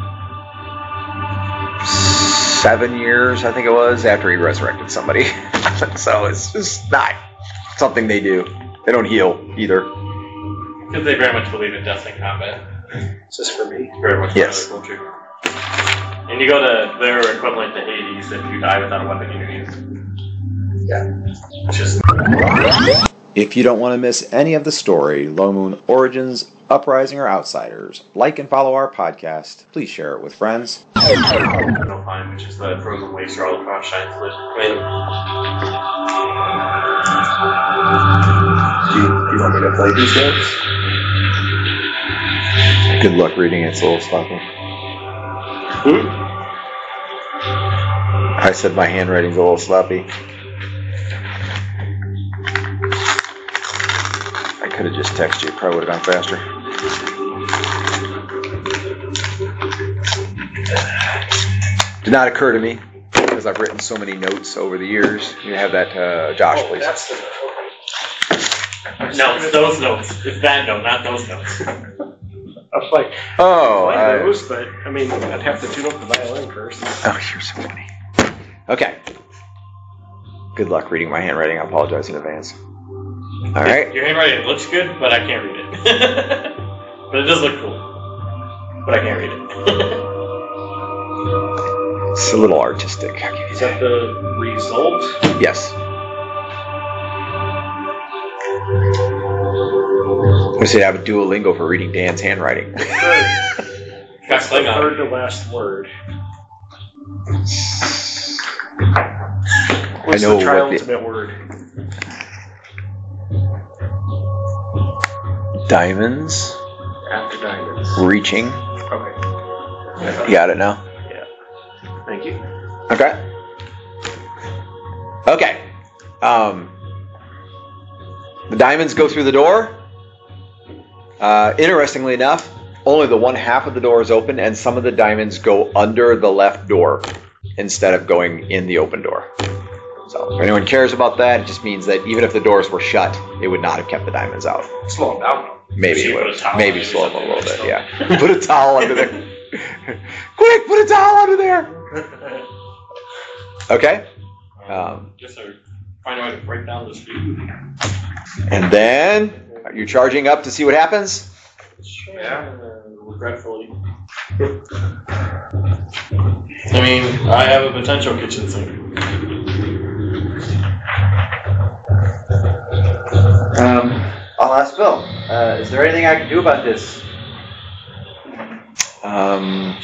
seven years, I think it was, after he resurrected somebody. So it's just not something they do. They don't heal either. Because they very much believe in death in combat. Is this for me? Very much Yes. part of their culture. And you go to their equivalent to Hades if you die without a weapon you can use. Yeah. It's just If you don't want to miss any of the story, Low Moon Origins, Uprising, or Outsiders, like and follow our podcast. Please share it with friends. no fine, which is the frozen waste where all the cross shines lit. I mean, Do you, do you want me to play these games? Good luck reading it, it's a little sloppy. I said my handwriting's a little sloppy. I could have just texted you, probably would have gone faster. Did not occur to me, because I've written so many notes over the years. You have that, uh, Josh, Oh, please. that's the. no, it's those notes. It's that note, not those notes. I was like, Oh, play I- those, but I mean, I'd have to tune up the violin first. oh, you're so funny. Okay. Good luck reading my handwriting. I apologize in advance. All right. Your handwriting looks good, but I can't read it. But it does look cool. But I can't read it. It's a little artistic. I'll give you Is that. that the result? Yes. I say I have a Duolingo for reading Dan's handwriting. Got That's the Klingon. third to last word. I What's know the what the triultimate word? diamonds After diamonds. reaching. Okay. You got it now? Thank you. Okay. Okay. Um, the diamonds go through the door. Uh, interestingly enough, only the one half of the door is open, and some of the diamonds go under the left door instead of going in the open door. So if anyone cares about that, it just means that even if the doors were shut, it would not have kept the diamonds out. slow them down. Maybe So you it put would. a towel Maybe under slow them a something little or bit, yeah. Put a towel under there. Quick, put a towel under there. Okay. Um, just to find a way to break down the speed. And then you're charging up to see what happens. Yeah. Regretfully. I mean, I have a potential kitchen sink. Um, Spill, uh, is there anything I can do about this? Um,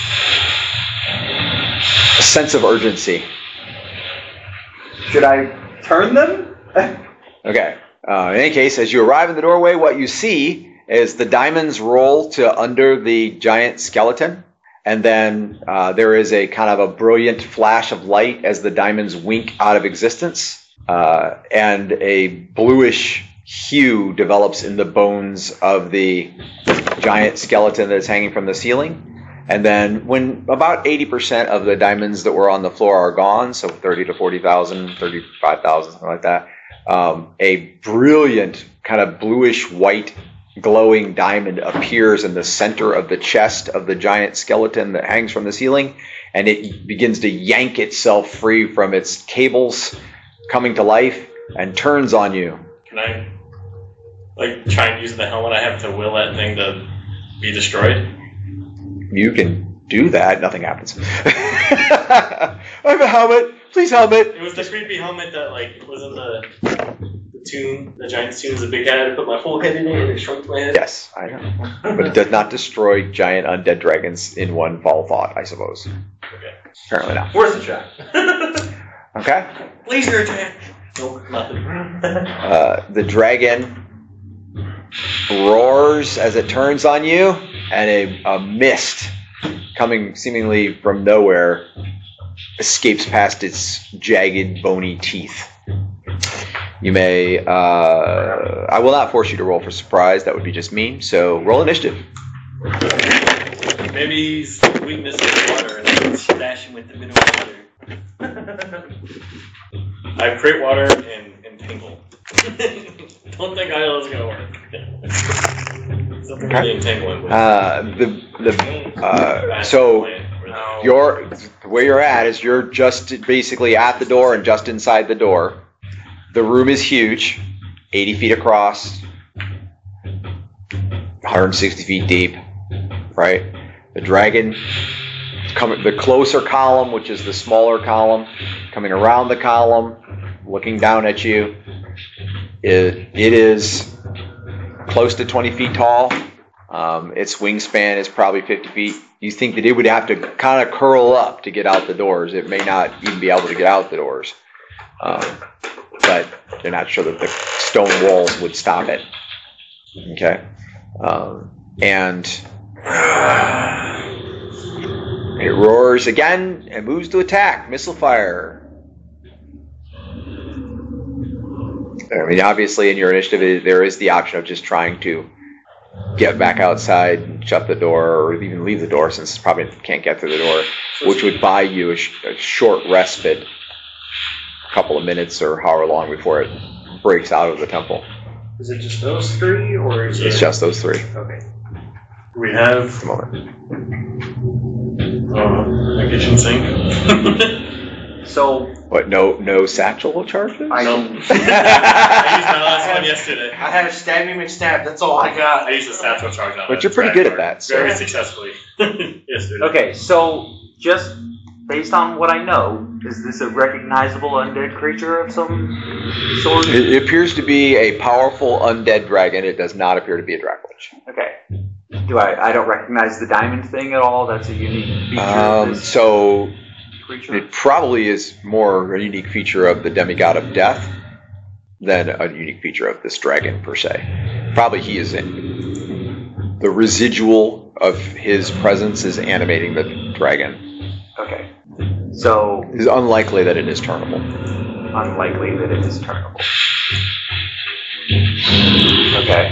a sense of urgency. Should I turn them? Okay. Uh, in any case, as you arrive in the doorway, what you see is the diamonds roll to under the giant skeleton, and then uh, there is a kind of a brilliant flash of light as the diamonds wink out of existence, uh, and a bluish hue develops in the bones of the giant skeleton that is hanging from the ceiling. And then when about eighty percent of the diamonds that were on the floor are gone, so thirty to forty thousand, thirty-five thousand, something like that, um, a brilliant kind of bluish white glowing diamond appears in the center of the chest of the giant skeleton that hangs from the ceiling, and it begins to yank itself free from its cables, coming to life, and turns on you. Can I, like, try and use the helmet I have to will that thing to be destroyed? You can do that. Nothing happens. I have a helmet. Please, helmet. It was the creepy helmet that, like, wasn't the, the tune, the giant's tune was a big head. I put my full head in it and it shrunk my head. Yes, I know. But it does not destroy giant undead dragons in one fall thought, I suppose. Okay. Apparently not. Worth a shot. Okay. Laser attack. Nope, nothing. Uh, the dragon roars as it turns on you, and a, a mist coming seemingly from nowhere escapes past its jagged, bony teeth. You may, uh, I will not force you to roll for surprise, that would be just mean, so roll initiative. Maybe he's weakness in water and I can smash him with the mineral water. I have create water and, and tingle. Don't think I know it's gonna work. Something really entangling with. Uh, the, the, uh, so, You're, where you're at is you're just basically at the door and just inside the door. The room is huge, eighty feet across, one hundred sixty feet deep, right? The dragon, coming, the closer column, which is the smaller column, coming around the column, looking down at you. It, it is close to twenty feet tall. Um, its wingspan is probably fifty feet. You think that it would have to kind of curl up to get out the doors. It may not even be able to get out the doors. Um, but they're not sure that the stone walls would stop it. Okay. Um, and it roars again and moves to attack. Missile fire. I mean, obviously in your initiative, there is the option of just trying to get back outside, shut the door, or even leave the door, since it probably can't get through the door, which would buy you a, sh- a short respite, a couple of minutes or however long before it breaks out of the temple. Is it just those three, or is It's it? just those three. Okay. We have At the moment. uh, a kitchen sink. So, What? No, no satchel charges? I No. can, I used my last one yesterday. I had a stabby McStab, that's all I got. I used a satchel charge on it. But you're pretty good at that, so- Very successfully. yesterday. okay, so just based on what I know, is this a recognizable undead creature of some sort? It, it appears to be a powerful undead dragon. It does not appear to be a Dracolich. Okay. Do I? I don't recognize the diamond thing at all. That's a unique feature Um, of this so creature. it probably is more a unique feature of the demigod of death than a unique feature of this dragon per se. Probably he is in. The residual of his presence is animating the dragon. Okay. So It is unlikely that it is turnable. unlikely that it is turnable. Okay.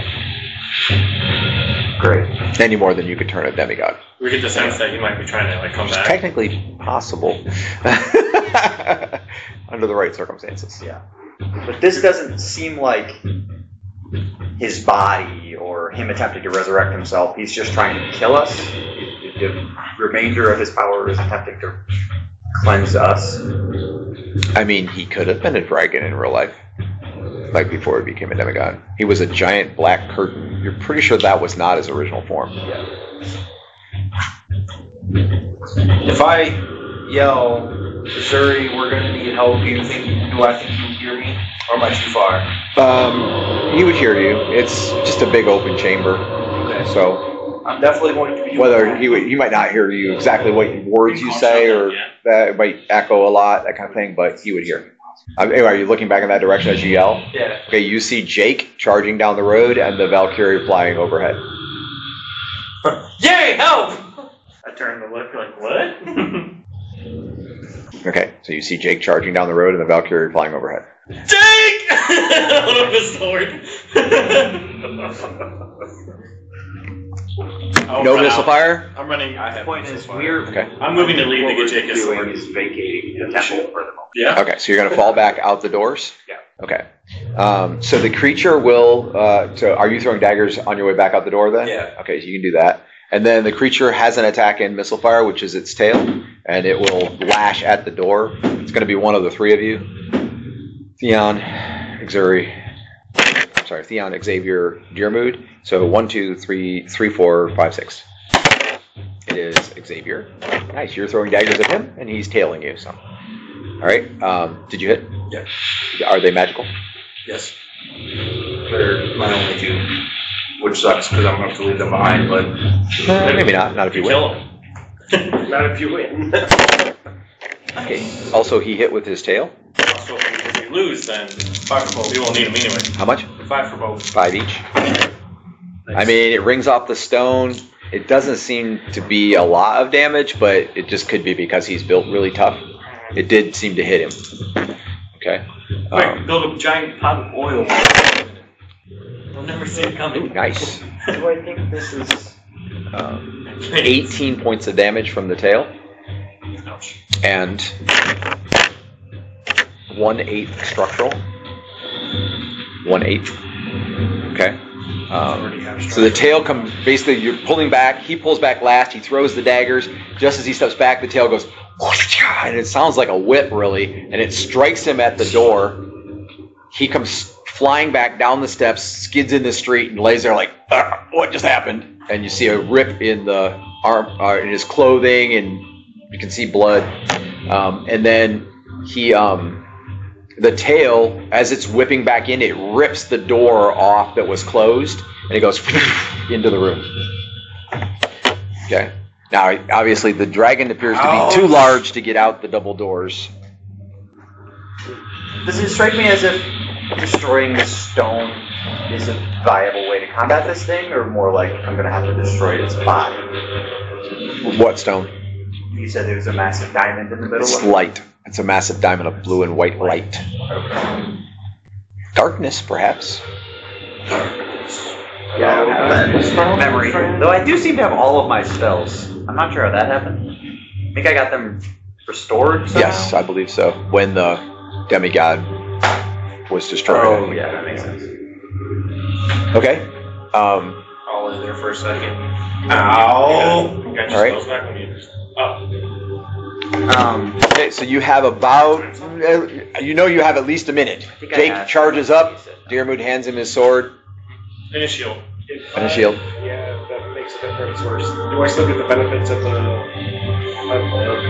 Great. Any more than you could turn a demigod. We get the sense that he might be trying to like come It's back. technically possible. Under the right circumstances. Yeah. But this doesn't seem like his body or him attempting to resurrect himself. He's just trying to kill us. The remainder of his power is attempting to cleanse us. I mean, he could have been a dragon in real life. Like before he became a demigod. He was a giant black curtain. You're pretty sure that was not his original form. If I yell Zuri, we're gonna need help. Do you think, do I think you hear me? Or am I too far? Um, he would hear you. It's just a big open chamber. Okay. So I'm definitely going to be. whether he would, he might not hear you exactly what words you say, or that it might echo a lot, that kind of thing, but he would hear. Um, anyway, are you looking back in that direction as you yell? Yeah. Okay, you see Jake charging down the road and the Valkyrie flying overhead. Yay, help! I turn to look like, what? Okay, so you see Jake charging down the road and the Valkyrie flying overhead. Jake! Out of his sword. Oh, No run missile out. fire? I'm running. I The have point missile is, fire. we're. Okay. I'm moving to leave what to get we're Jake his doing sword. is vacating the temple for the moment. Yeah. Okay, so you're going to fall back out the doors? Yeah. Okay. Um, so the creature will, uh, so are you throwing daggers on your way back out the door then? Yeah. Okay, so you can do that. And then the creature has an attack in missile fire, which is its tail, and it will lash at the door. It's going to be one of the three of you. Theon, Xuri, sorry, Theon, Xavier, Deermood. So one, two, three, three, four, five, six. It is Xavier. Nice, you're throwing daggers at him, and he's tailing you, so. All right, um, did you hit? Yeah. Are they magical? Yes. They're my only two, which sucks because I'm going to have to leave them behind, but Uh, maybe not, not if you Kill win. him. Not if you win. Okay. Also, he hit with his tail. Also, if we lose, then five for both. We won't need him anyway. How much? Five for both. Five each. I mean, it rings off the stone. It doesn't seem to be a lot of damage, but it just could be because he's built really tough. It did seem to hit him. Okay. Quick, Um, build a giant pot of oil. We'll never see it coming. nice. Do I think this is? Um, eighteen points of damage from the tail, Ouch. and one eighth structural. One eighth. Okay. Um, so the tail comes, basically you're pulling back, he pulls back last, he throws the daggers, just as he steps back the tail goes, and it sounds like a whip really, and it strikes him at the door. He comes flying back down the steps, skids in the street, and lays there like, "Ah, what just happened?" And you see a rip in the arm, uh, in his clothing, and you can see blood. Um, and then he, um, the tail, as it's whipping back in, it rips the door off that was closed, and it goes into the room. Okay. Now, obviously, the dragon appears to be too large to get out the double doors. Does it strike me as if destroying the stone is a viable way to combat this thing, or more like I'm going to have to destroy its body? What stone? You said there was a massive diamond in the middle. It's of it? light. It's a massive diamond of blue and white light. Okay. Darkness, perhaps. Yeah, I don't have that memory. Though I do seem to have all of my spells. I'm not sure how that happened. I think I got them restored somehow? Yes, I believe so. When the demigod was destroyed. Oh, yeah, that makes sense. Okay. Um, I'll in there for a second. Ow! You got your All right. spells back when you. Oh. Um, okay, so you have about, uh, you know you have at least a minute. think I Jake have- charges up. Deermood hands him his sword And a shield. If and a I- shield. Yeah, that makes a difference. Worse. Do I still get the benefits of the, of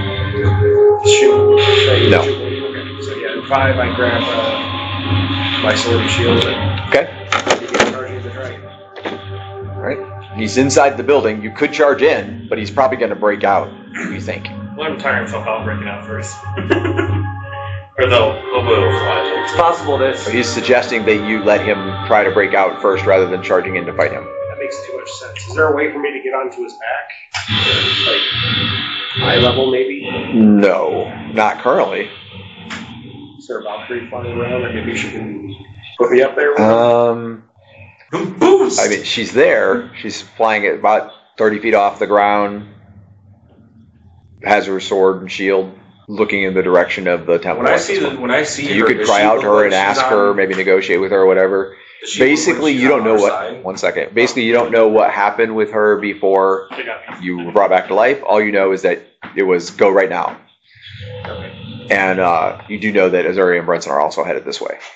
the shield? thing? No. Okay, so yeah, in five, I grab uh, my sword and shield and Okay. begin charging the dragon. All right. He's inside the building. You could charge in, but he's probably going to break out, you think. Let him tire himself out breaking out first. Or they'll, they'll will fly. it's possible this. So he's suggesting that you let him try to break out first rather than charging in to fight him. That makes too much sense. Is there a way for me to get onto his back? Like, eye level maybe? No, not currently. Is there a Valkyrie flying around? Or maybe she can put me up there with him? Um, Boost! I mean, she's there. She's flying at about thirty feet off the ground. Has her sword and shield, looking in the direction of the temple. When I see the, when I see So her, you could does cry she out look to her like and she's ask on- her, maybe negotiate with her or whatever. does she look like Basically, she's you don't on know our what. side? One second. Basically, you don't know what happened with her before They got me. you were brought back to life. All you know is that it was go right now. And uh, you do know that Azuri and Brenson are also headed this way.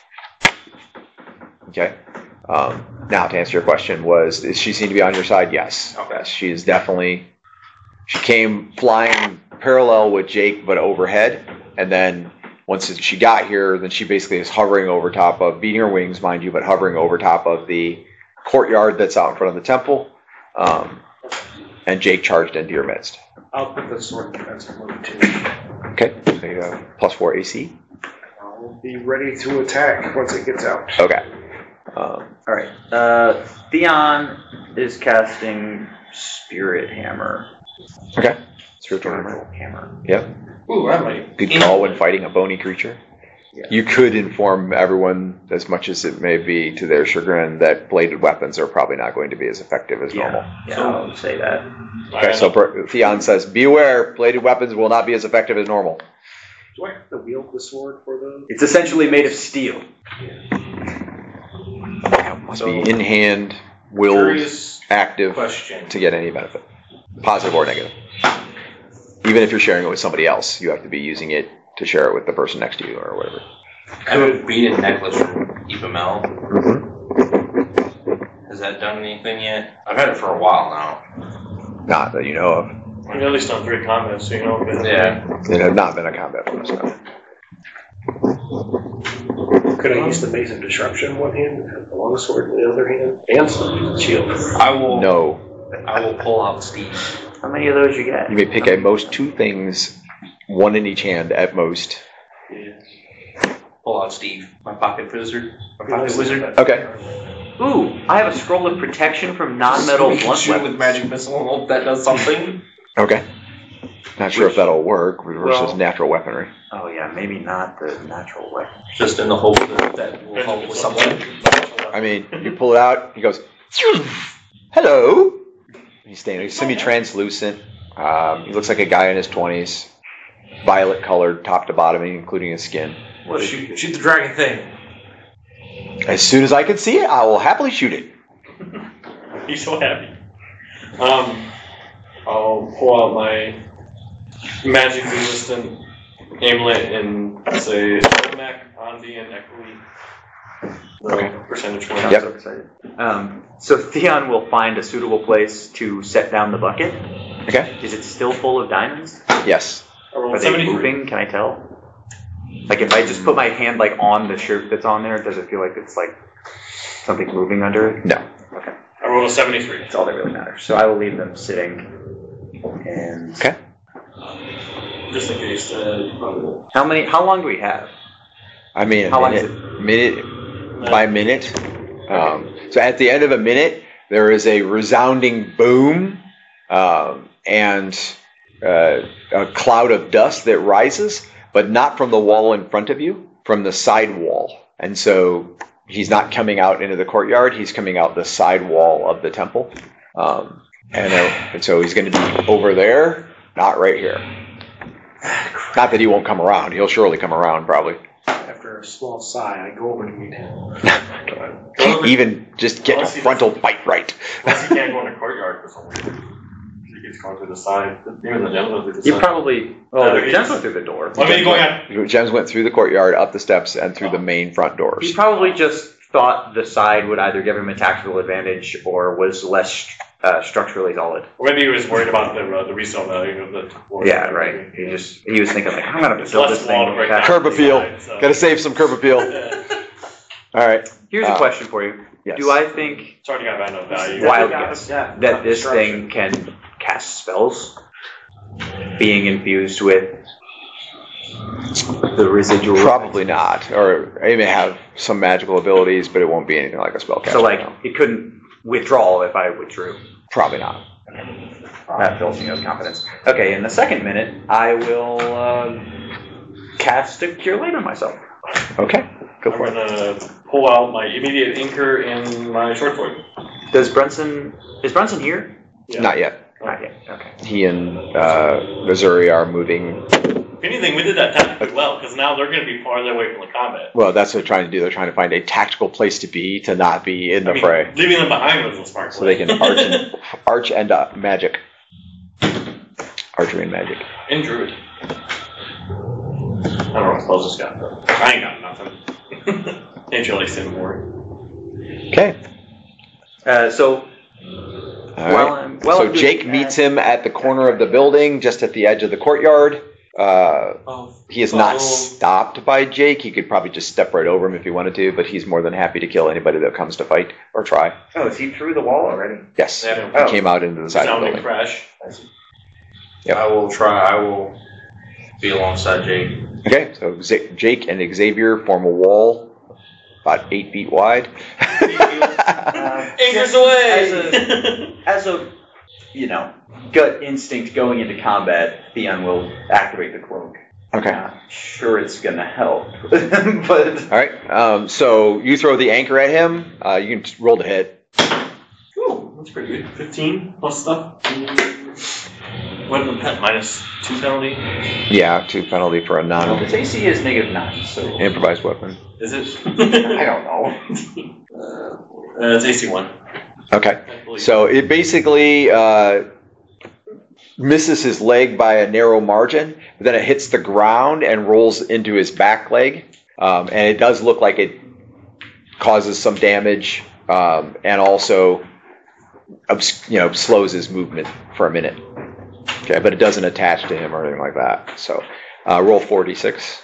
Okay. Um, now, to answer your question, was does she seem to be on your side? Yes. Okay. Yes, she is definitely. She came flying parallel with Jake, but overhead, and then once she got here, then she basically is hovering over top of, beating her wings, mind you, but hovering over top of the courtyard that's out in front of the temple. Um, and Jake charged into your midst. I'll put the sword in defensive mode too. Okay, so you have plus four A C. I'll be ready to attack once it gets out. Okay. Um, All right. Uh, Theon is casting Spirit Hammer. okay. Spiritual hammer. Hammer. Yep. Ooh, that might. Good call when fighting a bony creature. Yeah. You could inform everyone, as much as it may be to their chagrin, that bladed weapons are probably not going to be as effective as normal. Yeah, yeah, I'll say that. Okay, so Br- Theon says, "Be aware, bladed weapons will not be as effective as normal." Do I have to wield the sword for the? It's essentially made of steel. Must So- be in hand, willed, Curious active question. to get any benefit, positive or negative. Even if you're sharing it with somebody else, you have to be using it to share it with the person next to you or whatever. I have a beaded necklace from Evamel. Mm-hmm. Has that done anything yet? I've had it for a while now. Not that you know of. I mean, at least on three combats, so you know. But Yeah. It had not been a combat for us. No. Could I use the Mace of Disruption in one hand and have the longsword in the other hand, and some shield? I will. No. I will pull out Steve. How many of those you get? You may pick at most two things, one in each hand at most. Pull out Steve. My pocket wizard. My pocket wizard. Okay. Ooh, I have a scroll of protection from non-metal We can blunt shoot weapons. with magic missile and hope that does something. Okay. Not sure if that'll work versus Well- natural weaponry. Oh yeah, maybe not the natural weapon. Just in the hope that that will help with something. I mean, you pull it out, he goes, "Hello." He's standing, he's semi-translucent. Um, he looks like a guy in his twenties. Violet colored, top to bottom, including his skin. Well, shoot, shoot the dragon thing. As soon as I can see it, I will happily shoot it. He's so happy. Um, I'll pull out my magic resistant amulet and say Mac, Andy, and Echoey. The Okay. percentage I'm one. Yep. so excited. Um, so Theon will find a suitable place to set down the bucket. Okay? Is it still full of diamonds? Yes. I rolled Are they seventy-three. moving? Can I tell? Like if I just put my hand like on the shirt that's on there, does it feel like it's like something moving under it? No. Okay. I rolled a seventy-three. That's all that really matters. So I will leave them sitting. And Okay. Just in case. Uh, how many? How long do we have? I mean, a How long is minute, minute by minute. Um, so at the end of a minute, there is a resounding boom um, and uh, a cloud of dust that rises, but not from the wall in front of you, from the side wall. And so he's not coming out into the courtyard, he's coming out the side wall of the temple. Um, and, uh, and so he's going to be over there, not right here. Not that he won't come around, he'll surely come around probably. After a small sigh, I go over to meet him. Can't even just get a frontal bite right. Unless he can't go in the courtyard for some reason. He gets going through the side. Even the gentleman through the You side. probably. Oh, Uh, the he gems just- went through the door. I mean, going on. Gems went through the courtyard, up the steps, and through the main front He doors. probably just thought the side would either give him a tactical advantage or was less uh, structurally solid. Or maybe he was worried about the uh, the resale value of the floor. Yeah, right. He just he was thinking like, I'm gonna It's build less this wall thing. to break with that. down. Curb appeal. Side, so- Gotta save some curb appeal. Yeah. All right. Here's Uh, a question for you. Yes. Do I think It's already got about no value. Wild Yeah, guess yeah, that this destruction. thing can cast spells, being infused with the residual? Probably not. Or it may have some magical abilities, but it won't be anything like a spellcaster. So like no. it couldn't withdraw if I withdrew. Probably not. That fills me with confidence. Okay, in the second minute, I will uh, cast a Cure Light on myself. Okay. Go I'm for it. gonna pull out my immediate anchor and my short sword. Does Brunson is Brunson here? Yeah. Not yet. Not yet. Okay. He and uh, Missouri are moving. If anything, we did that tactically well, because now they're gonna be farther away from the combat. Well, that's what they're trying to do. They're trying to find a tactical place to be to not be in the I mean, fray, leaving them behind was a smart so they play. can arch and arch and uh, magic, archery and magic. And druid. I don't know what spells this got, but I ain't got nothing. Ain't really seen more. Okay. Uh, so All Well, right. I'm- well, so I'm Jake doing meets that. him at the corner of the building, just at the edge of the courtyard. Uh, Oh, he is not Oh. stopped by Jake. He could probably just step right over him if he wanted to, but he's more than happy to kill anybody that comes to fight or try. Oh, is he through the wall already? Yes, Yeah. he Oh. came out into the side of the Sounding building. crash. Yep. I will try. I will be alongside Jake. Okay, so Z- Jake and Xavier form a wall about eight feet wide. Uh, Anchors just away! As a, you know, gut instinct going into combat, Theon will activate the cloak. Okay. Not sure it's gonna help, but All right. Um, so you throw the anchor at him. Uh, you can t- roll to hit. Ooh, that's pretty good. Fifteen plus stuff. Weapon pet minus two penalty. Yeah, two penalty for a well, his non A C is negative nine, so improvised weapon. Is it? I don't know. Uh, it's A C one. Okay. I believe. So it basically uh, misses his leg by a narrow margin, but then it hits the ground and rolls into his back leg. Um, and it does look like it causes some damage um, and also obs- you know, slows his movement for a minute. Okay, but it doesn't attach to him or anything like that. So uh, roll forty-six.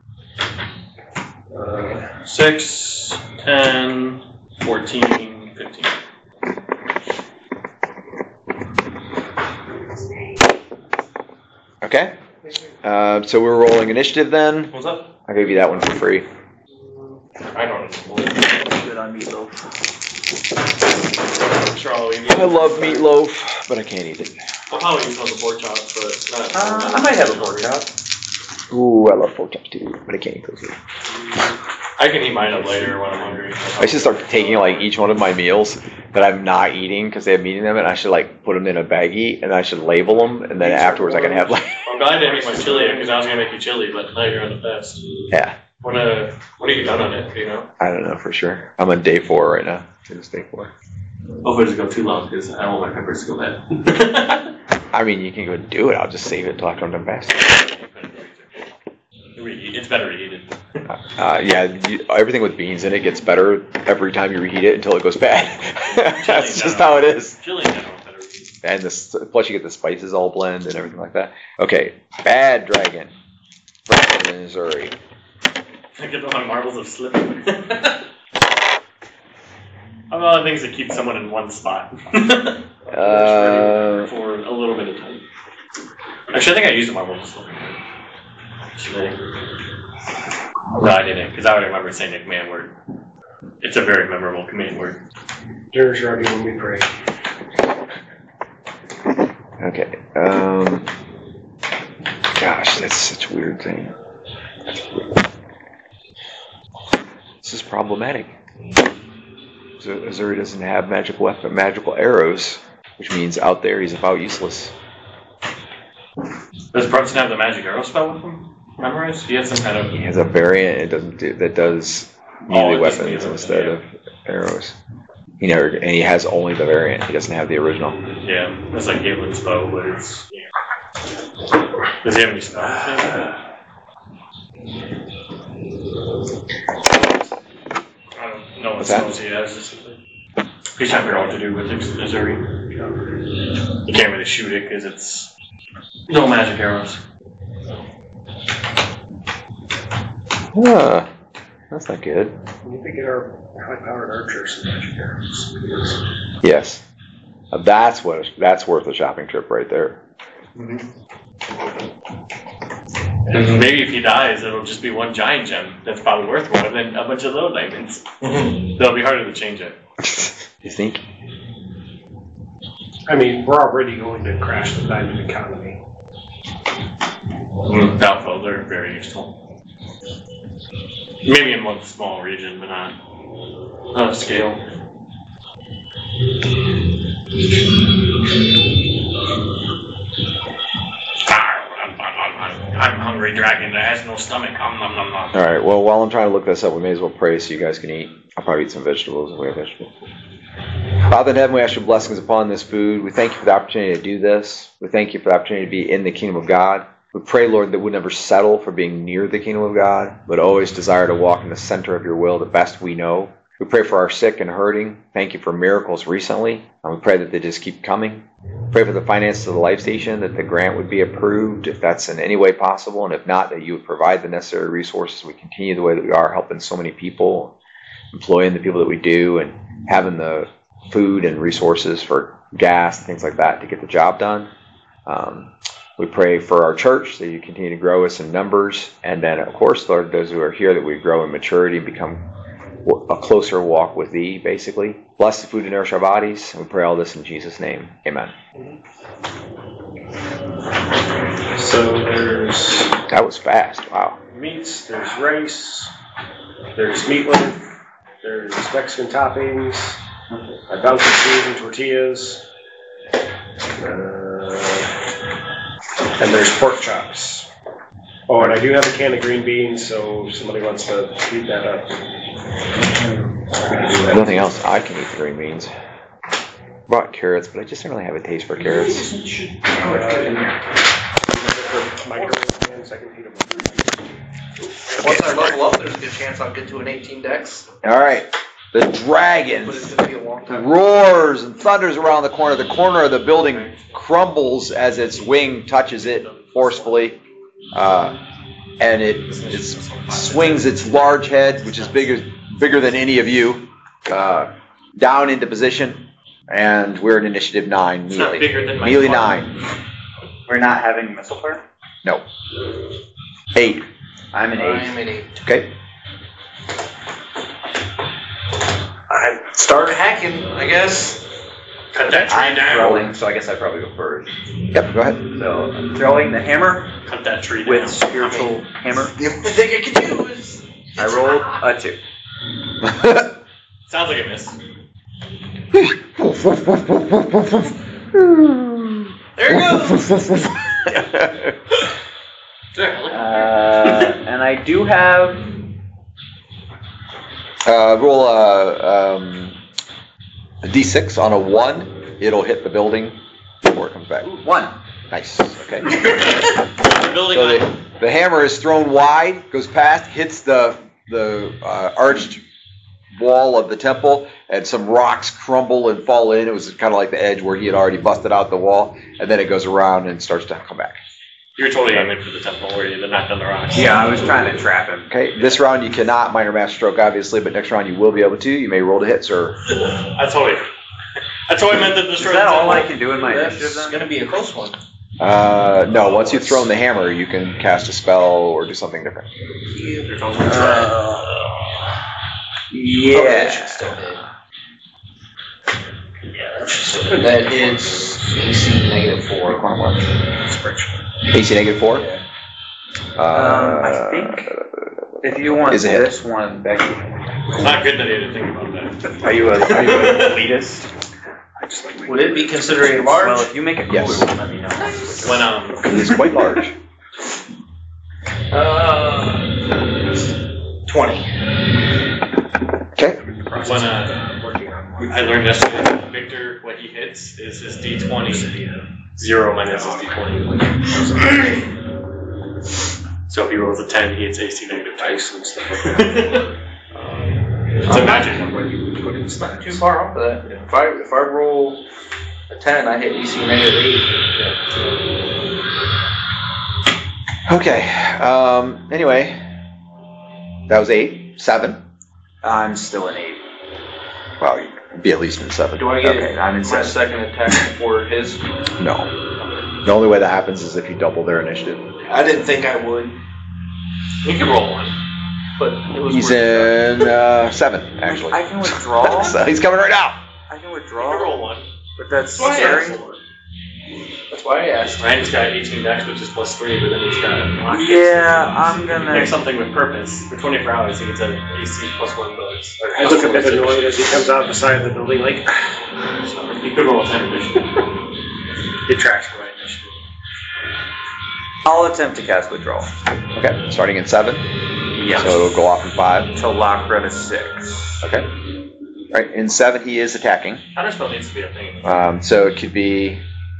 Uh, six, ten, fourteen, fifteen. Okay. Uh, so we're rolling initiative then. What's up? I'll give you that one for free. I don't know. Good on meatloaf. I'm sure I'll eat I love meatloaf, but I can't eat it. I'll probably use all the pork chops, but not. Uh, I might have a pork chop. Ooh, I love pork chops too, but I can't eat those either. I can eat mine up later when I'm hungry. I should start taking like each one of my meals that I'm not eating because they have meat in them, and I should like put them in a baggie and I should label them, and then afterwards I can have like I'm glad I didn't eat my chili because I was gonna make you chili, but now you're on the fast. yeah. When uh, when are you done on it? do You know. I don't know for sure. I'm on day four right now. It's day four. Hopefully it doesn't go too long because I don't want my peppers to go bad. I mean, you can go do it. I'll just save it until after I'm done fasting. Reheat- It's better reheated. Uh, yeah, you, everything with beans in it gets better every time you reheat it until it goes bad. That's just how it is. Chili in general is better reheated. And this, plus you get the spices all blend and everything like that. Okay, bad dragon. Franklin, Missouri. I get my marbles of slipping. I'm all the things that keep someone in one spot. Uh, for a little bit of time. Actually, I think I used the marbles of slipping. Actually, no, I didn't, because I would remember saying the command word. It's a very memorable command word. Dinner's ready when we pray. okay. Um, gosh, that's such a weird thing. This is problematic. So Missouri doesn't have magic weapon, magical arrows, which means out there he's about useless. Does Brunson have the magic arrow spell with him? Memorized? He has some kind of. He has a variant it doesn't do, that does melee Oh, it does weapons melee, instead yeah. of arrows. He never, and he has only the variant. He doesn't have the original. Yeah, it's like Galen's bow, but it's. Yeah. Does he have any spells? I don't know what What's that? spells he has. Just, he's trying to figure out what to do with Missouri. You know. He can't really shoot it because it's no magic arrows. Huh. That's not good. We need to get our high-powered archers some magic arrows. Yes. Uh, That's what. That's worth a shopping trip right there. And maybe if he dies, it'll just be one giant gem that's probably worth more than a bunch of little diamonds. It'll be harder to change it. You think? I mean, we're already going to crash the diamond economy. Doubtful, they're very useful. Maybe in one small region, but not on a scale. I'm hungry dragon that has no stomach. Um, nom, nom, nom. All right. Well, while I'm trying to look this up, we may as well pray so you guys can eat. I'll probably eat some vegetables if we have vegetables. Father in heaven, we ask your blessings upon this food. We thank you for the opportunity to do this. We thank you for the opportunity to be in the kingdom of God. We pray, Lord, that we never settle for being near the kingdom of God, but always desire to walk in the center of your will the best we know. We pray for our sick and hurting. Thank you for miracles recently. And we pray that they just keep coming. Pray for the finances of the Life Station, that the grant would be approved if that's in any way possible, and if not, that you would provide the necessary resources. We continue the way that we are, helping so many people, employing the people that we do, and having the food and resources for gas, things like that, to get the job done. Um, we pray for our church, that you continue to grow us in numbers, and then, of course, Lord, those who are here, that we grow in maturity and become a closer walk with Thee, basically. Bless the food to nourish our bodies. And we pray all this in Jesus' name. Amen. So there's That was fast. Wow. meats, there's rice, there's meatloaf, there's Mexican toppings, I bounced cheese and tortillas, uh, and there's pork chops. Oh, and I do have a can of green beans, so if somebody wants to heat that up. Nothing else. I can eat the green beans. Brought carrots, but I just don't really have a taste for carrots. Once I level up, there's a good chance I'll get to an eighteen dex, All right. The dragon but it's gonna be a long time. roars and thunders around the corner. The corner of the building crumbles as its wing touches it forcefully. Uh, and it, it swings its large head, which is bigger bigger than any of you, uh, down into position. And we're in initiative nine. It's not Melee. bigger than my Melee car. nine. We're not having missile fire? No. Eight. I'm an I eight. am an eight. Okay. I started hacking, I guess. Cut that tree I'm down. throwing, so I guess I probably go first. Yep, go ahead. So I'm throwing the hammer Cut that tree down. with spiritual hammer. The only thing I can do is. I rolled a two. Sounds like a miss. There it goes. Uh, and I do have Uh, roll a, um, a d six on a one. It'll hit the building before it comes back. one. Nice. Okay. Building So on. the, the hammer is thrown wide, goes past, hits the the uh, arched wall of the temple, and some rocks crumble and fall in. It was kind of like the edge where he had already busted out the wall, and then it goes around and starts to come back. You're totally aiming for the temple where you knocked down the rocks. Yeah, I was trying to trap him. Okay. This round you cannot minor master stroke, obviously, but next round you will be able to. You may roll to hit, sir. I totally. I totally meant to Is destroy that the all I temple. can do in my initiative That's then? gonna be a close one. Uh, no. Once you've thrown the hammer, you can cast a spell or do something different. You're totally Uh, Yeah. Okay, that should still hit. Yeah, that should still hit. That is A C negative four. A C negative four. Yeah. Uh, Um, I think if you want Is a hit. this one, Becky, It's not good that you had to think about that. are you a, are you an elitist? Would it be considered a large? Well, if you make a cool Yes. one, let me know. When um, It is quite large. Uh, twenty. Okay. when uh, I learned yesterday that Victor, when he hits, is his D twenty zero minus his D twenty. So if he rolls a ten, he hits A C negative dice and stuff. It's a magic. It's not too far off of that. If I if I roll a ten, I hit A C negative eight. Okay. Um, anyway, that was eight. Seven. I'm still an eight. Well, you'd be at least in seven. Do I get Okay, I'm in my seven. second attack before his? No. The only way that happens is if you double their initiative. I didn't think I would, You can roll one. but it was. He's worth in uh, seven, actually. I can withdraw. So he's coming right now. I can You can withdraw, roll one. but that's Why scary. ask? That's why I asked. Ryan's got eighteen dex, which is plus three, but then he's got. Yeah, I'm Make gonna. something with purpose. For twenty-four hours, he gets an A C plus one bonus. Or I look a bit annoyed as he comes out the side of the building, like, You could roll a ten initiative. it tracks my initiative. I'll attempt to cast withdrawal. Okay, starting in seven. Yes. So it'll go off in five. To lock red is six. Okay. All right, in seven he is attacking. Counterspell needs to be a thing. Um, so it could be.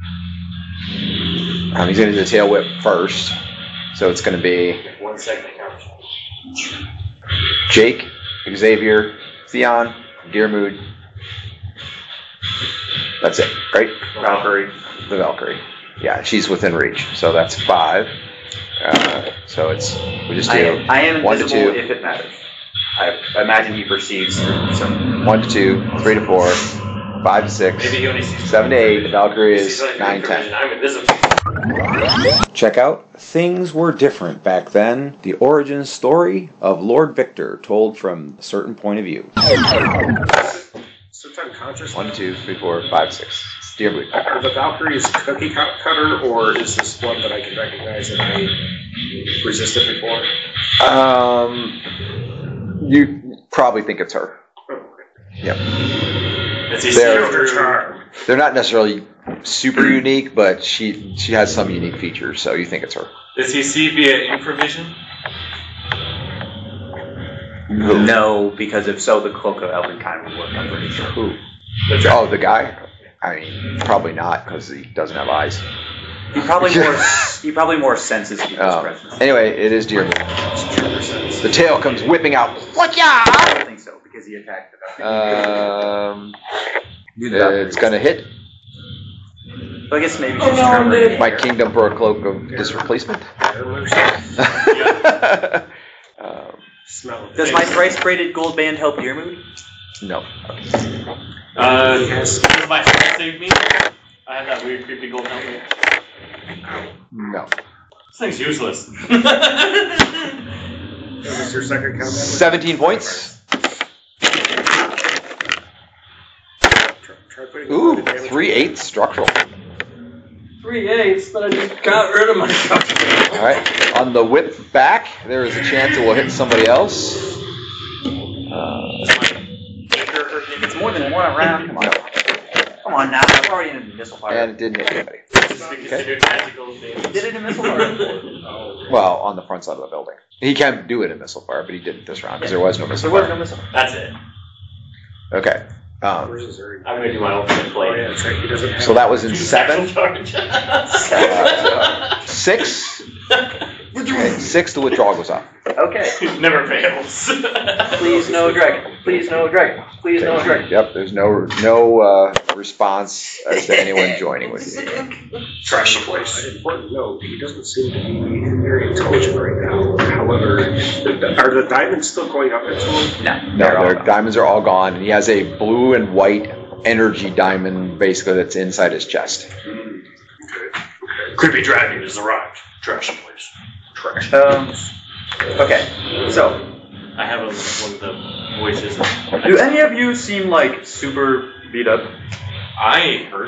Um, he's going to do the tail whip first. So it's going to be One second counterspell. Jake, Xavier, Theon, Deermood. That's it, right? Valkyrie. The Valkyrie. Yeah, she's within reach, so that's five. Uh, so it's we just I, do I am one to invisible two. if it matters. I imagine he perceives through some. one to two, three to four, five to six, Maybe he only sees. seven to eight. The Valkyrie is He's like, nine, ten. I'm invisible. Check out Things Were Different Back Then, the origin story of Lord Victor told from a certain point of view. So it's unconscious. One, two, three, four, five, six. It's Deermood. Are the Valkyries cookie cut- cutter, or is this one that I can recognize that I resisted before? Um, you probably think it's her. Yep. Is he There. see through? They're not necessarily super unique, but she she has some unique features, so you think it's her. Does he see via infravision? No, because if so, the cloak of Elvenkind would work. I'm pretty sure. Who? The dragon. Oh, the guy? I mean, probably not, because he doesn't have eyes. He probably more. He probably more senses people's Um, presence. anyway, it is Deermood. The tail comes whipping out. What ya? I don't think so because he attacked the Um, Do the Valkyrie. it's gonna hit. So I guess maybe Oh, she's no, trembling in the My air. kingdom for a cloak of disreplacement. um, Smell it. Does my thrice braided gold band help Deermood? no. Uh, does my friend save me? I have that weird creepy gold helmet. No. This thing's useless. What was your second count? seventeen points. Try, try putting Ooh, the damage- three eighths structural. Three eighths, but I just got rid of my structure. Alright. On the whip back, there is a chance it will hit somebody else. Uh, If it's more than one around, come on. Come on now, I'm already in a missile fire. and it didn't hit anybody. Considered magical things. Did it in missile fire? Well, on the front side of the building. He can do it in missile fire, but he didn't this round because there was no missile There was no fire. missile fire. That's it. Okay. Um, Where's his area? I'm gonna do my ultimate Oh, play. yeah, that's right. He doesn't have. so that was in Special seven. charge. Uh, six. Okay, six, the withdrawal goes off. Okay. Never fails. Please no dragon. Please no dragon. Please no dragon. Yep, there's no no uh, response as to anyone joining with you. Trash place. Important note: he doesn't seem to be very intelligent right now. However, the, are the diamonds still going up into him? No. No, they're all their gone. diamonds are all gone, and he has a blue and white energy diamond basically that's inside his chest. Creepy dragon has arrived. Trash place. Trash. Um. Okay. So, I have a, one of the voices. do any of you seem like super beat up? I ain't hurt.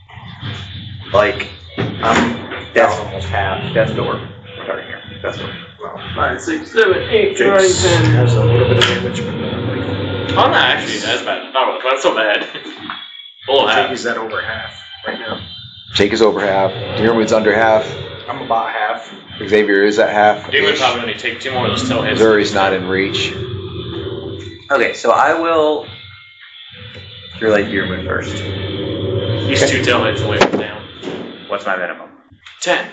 Like, um, death almost half. Death door. Starting here. Death door. Five, six, seven, eight, nine, Jake's ten. has a little bit of damage, but not like. Oh, not actually as bad. Not, not so bad. Full Jake half. is at over half right now. Jake is over half. Deerwood's under half. I'm about half. Xavier is at half. They would probably only take two more of those tail hits. Zuri's not in reach. Okay, so I will. You're like Deerwood first. He's two tail hits away from down. What's my minimum? Ten.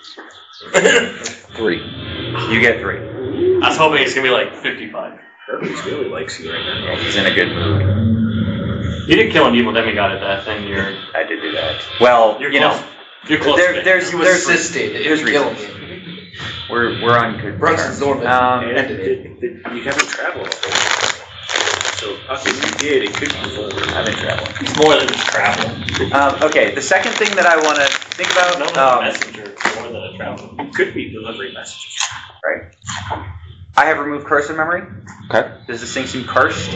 Three. You get three. I was hoping it's gonna be like fifty-five. Hermes really likes you right now. Yeah, he's in a good mood. You did kill an evil demigod at that thing. You're I did do that. Well, you're you close. know, You're close. there, to it. there's He was there's assisted. It there's was killing reasons. him. We're we're on good Brunson's terms. Norman. Um, And did, did, you haven't traveled a whole lot. So uh, if you did, it could be forward. I've been traveling. It's more than just travel. Um, okay, the second thing that I want to think about. No, no, um, a messenger. It's more than a travel. It could be delivering messages. Right. I have removed curse of memory. Okay. Does this thing seem cursed?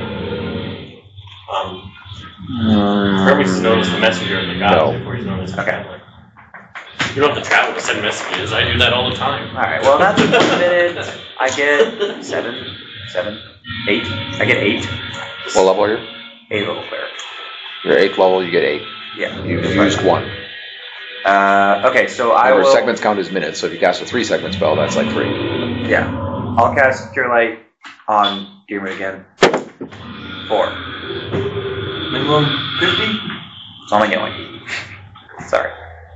Um, Hermes is known as the messenger of the gods No. before he's known as the Okay. traveler. You don't have to travel to send messages. I do that all the time. All right. Well, that's one minute. I get seven, seven, eight. I get eight. What level are you? Eight level cleric. You're eighth level, you get eight. Yeah. You've used one. Uh, okay, so I Remember, will. segments count as minutes, so if you cast a three segment spell, that's like three. Yeah. I'll cast Cure Light on Deerman again. Four. Minimum fifty? It's only healing. Sorry.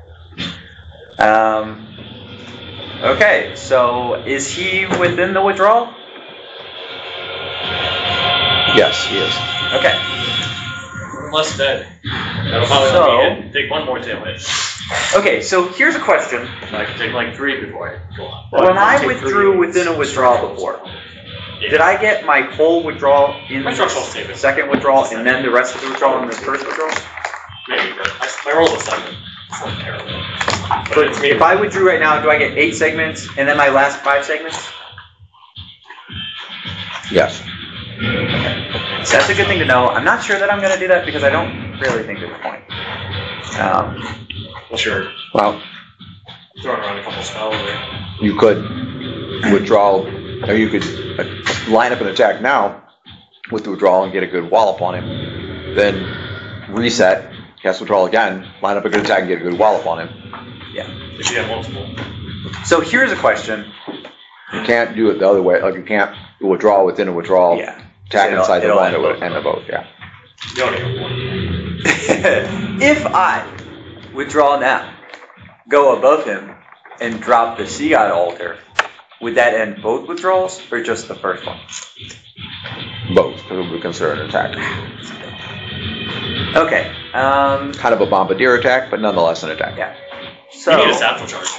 Um. Okay, so is he within the withdrawal? Yes, he is. Okay. Less dead. That'll probably So- let me take one more tail hit. Okay, so here's a question. I can take like three before I go on. When I withdrew within a withdrawal before, Yeah. did I get my whole withdrawal in My the structural statement. second withdrawal and then the rest of the withdrawal in the first withdrawal? Maybe, but I, my roll's a seven. It's not terrible. But, But it's me. if I withdrew right now, do I get eight segments and then my last five segments? Yes. So that's a good thing to know. I'm not sure that I'm going to do that because I don't really think there's a point. Um, Sure. Well, Throwing around a couple spells there. you could withdraw, or you could uh, line up an attack now with the withdrawal and get a good wallop on him. Then reset, cast withdrawal again, line up a good attack and get a good wallop on him. If you have multiple. so here's a question. You can't do it the other way. Like you can't withdraw within a withdrawal, Yeah. attack It'll- inside the it'll one end that would both. end the both. Yeah. You don't even want. If I withdraw now, go above him, and drop the Sea God altar, would that end both withdrawals or just the first one? Both. Because it would be considered an attack. Okay. Um, Kind of a bombardier attack, but nonetheless an attack. yeah. You need a So satchel charge.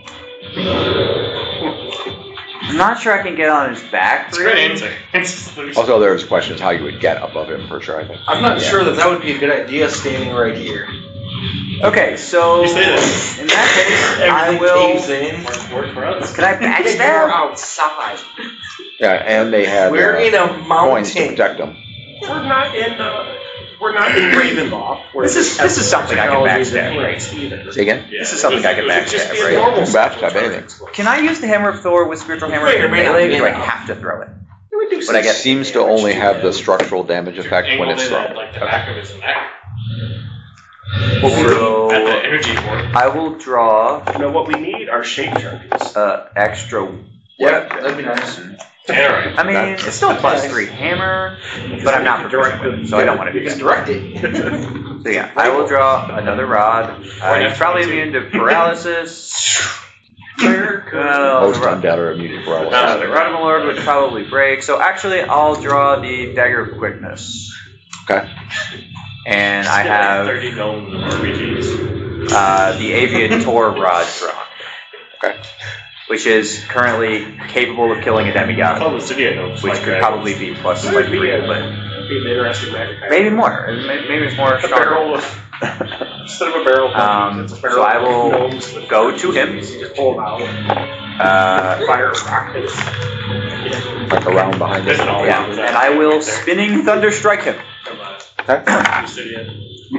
I'm not sure I can get on his back. It's a great really. answer. It's just there's- Also, there's questions how you would get above him for sure. I think. I'm not Yeah. sure that that would be a good idea standing right here. Okay, so You say that. in that case, I Everything will. caves in. Work, work for us. Can I You're backstab? outside. Yeah, and they have We're uh, in a coins to mountain. protect them. We're not in, uh, we're not in Ravenloft. where This is- there's this is something I can technologies backstab, enhanced either. Say again? Yeah, This is something I can it would backstab, just be a right? normal You can backstab anything. Can I use the Hammer of Thor with Spiritual Hammer May or in may not melee, be or do I enough. have to throw it? But I guess seems to only have the structural damage effect when Angled it's it at, thrown. like the back of his neck. So- At the energy port. I will draw You know what we need are shape charges. uh, extra. Yeah, that'd be nice. Alright. I mean, it's still plus three hammer, but I'm not proficient with it, so I don't want to do You can that. direct it. So yeah, I will draw another rod. Uh, he's probably immune to paralysis. Well, Most the rod, undead are immune to paralysis. uh, the rod of the Lord would probably break. So actually, I'll draw the Dagger of Quickness. Okay. And I Still have thirty gnomes and R P Gs. uh, the Avian Tor rod drawn. Okay. Which is currently capable of killing a I demigod, call the city gnomes. which like could that. probably be plus like three, but Be an interesting magic item. maybe more. Maybe maybe it's more A barrel stronger. of, instead of a barrel of Um, it's a barrel so I of will gnomes with go fire to him. You just pull them out. Uh, Fire rockets. Like around behind There's it. an all yeah, and I will spinning thunder strike him. From, uh, Okay. Obsidian.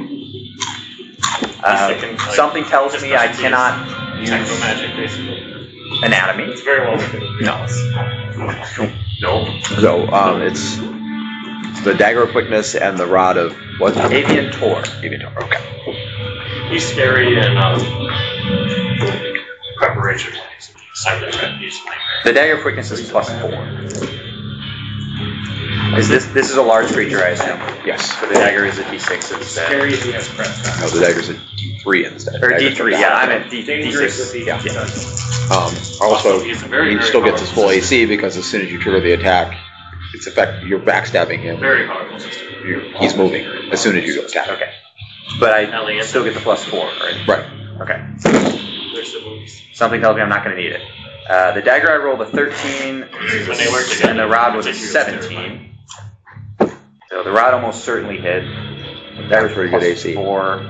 Uh, Second, like, something tells me I specialties. cannot Techno use magic, basically. anatomy. It's very well within. No. No. So um, it's the dagger of quickness and the rod of what? Avian Tor. Avian Tor. Okay. He's scary and um, preparation wise. Silent red, he's like. The Dagger of Quickness is plus four. Is this this is a large creature, I assume? Yes. So the dagger is a D six instead. Scary if he has press. No, the dagger's a D three instead. Or Dagger's D three, a- yeah, I meant D Dangerous D6. if he Yeah. does. Um, also, he's a very, he very still gets his powerful full A system. C because as soon as you trigger the attack, it's effect you're backstabbing him. Very powerful system. You're, he's moving as soon as you go attack. Okay. But I Elliot. still get the plus four, right? Right. Okay. There's the movies. Something tells me I'm not going to need it. Uh, the dagger I rolled a thirteen, When they work together. and the rod was a it's terrifying. seventeen. So the rod almost certainly hit. That was pretty good Plus A C. Four.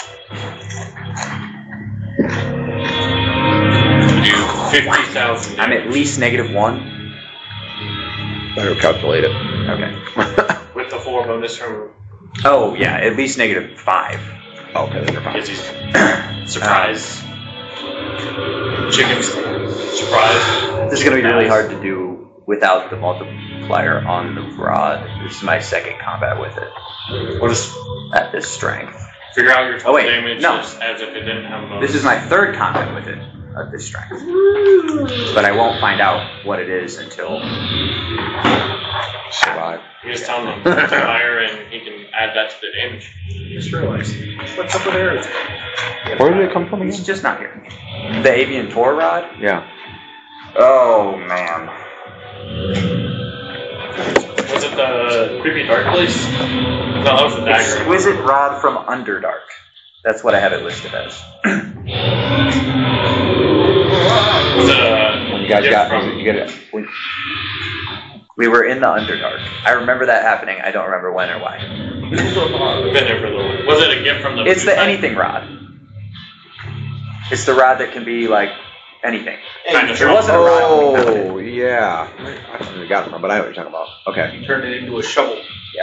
Do fifty thousand. I'm at least negative one. Better calculate it. Okay. With the four bonus from. Oh yeah, at least negative five. Okay, then you're fine. Because he's surprise. Chicken surprise. This is going to be really hard to do without the multiplier on the rod. This is my second combat with it What is. at this strength. Figure out your total Oh, wait, damage no. as, as if it didn't have a bonus. This is my third combat with it at this strength. But I won't find out what it is until. Survive. You just tell him to fire and he can add that to the damage. Just realized. What's up with Aaron? Where did it come from He's again? just not here. The Avian Tor rod? Yeah. Oh man. Was it the creepy dark place? No, that was the dagger. Exquisite rod from Underdark. That's what I have it listed as. Was it a You guys gift got from- you get it. when- We were in the Underdark. I remember that happening. I don't remember when or why. I've been there for a little while. Was it a gift from the It's food the side? anything rod. It's the rod that can be like anything. Kind of It strong. wasn't a rod. Oh yeah, I don't know where you got it from, but I know what you're talking about. Okay. You turn it into a shovel.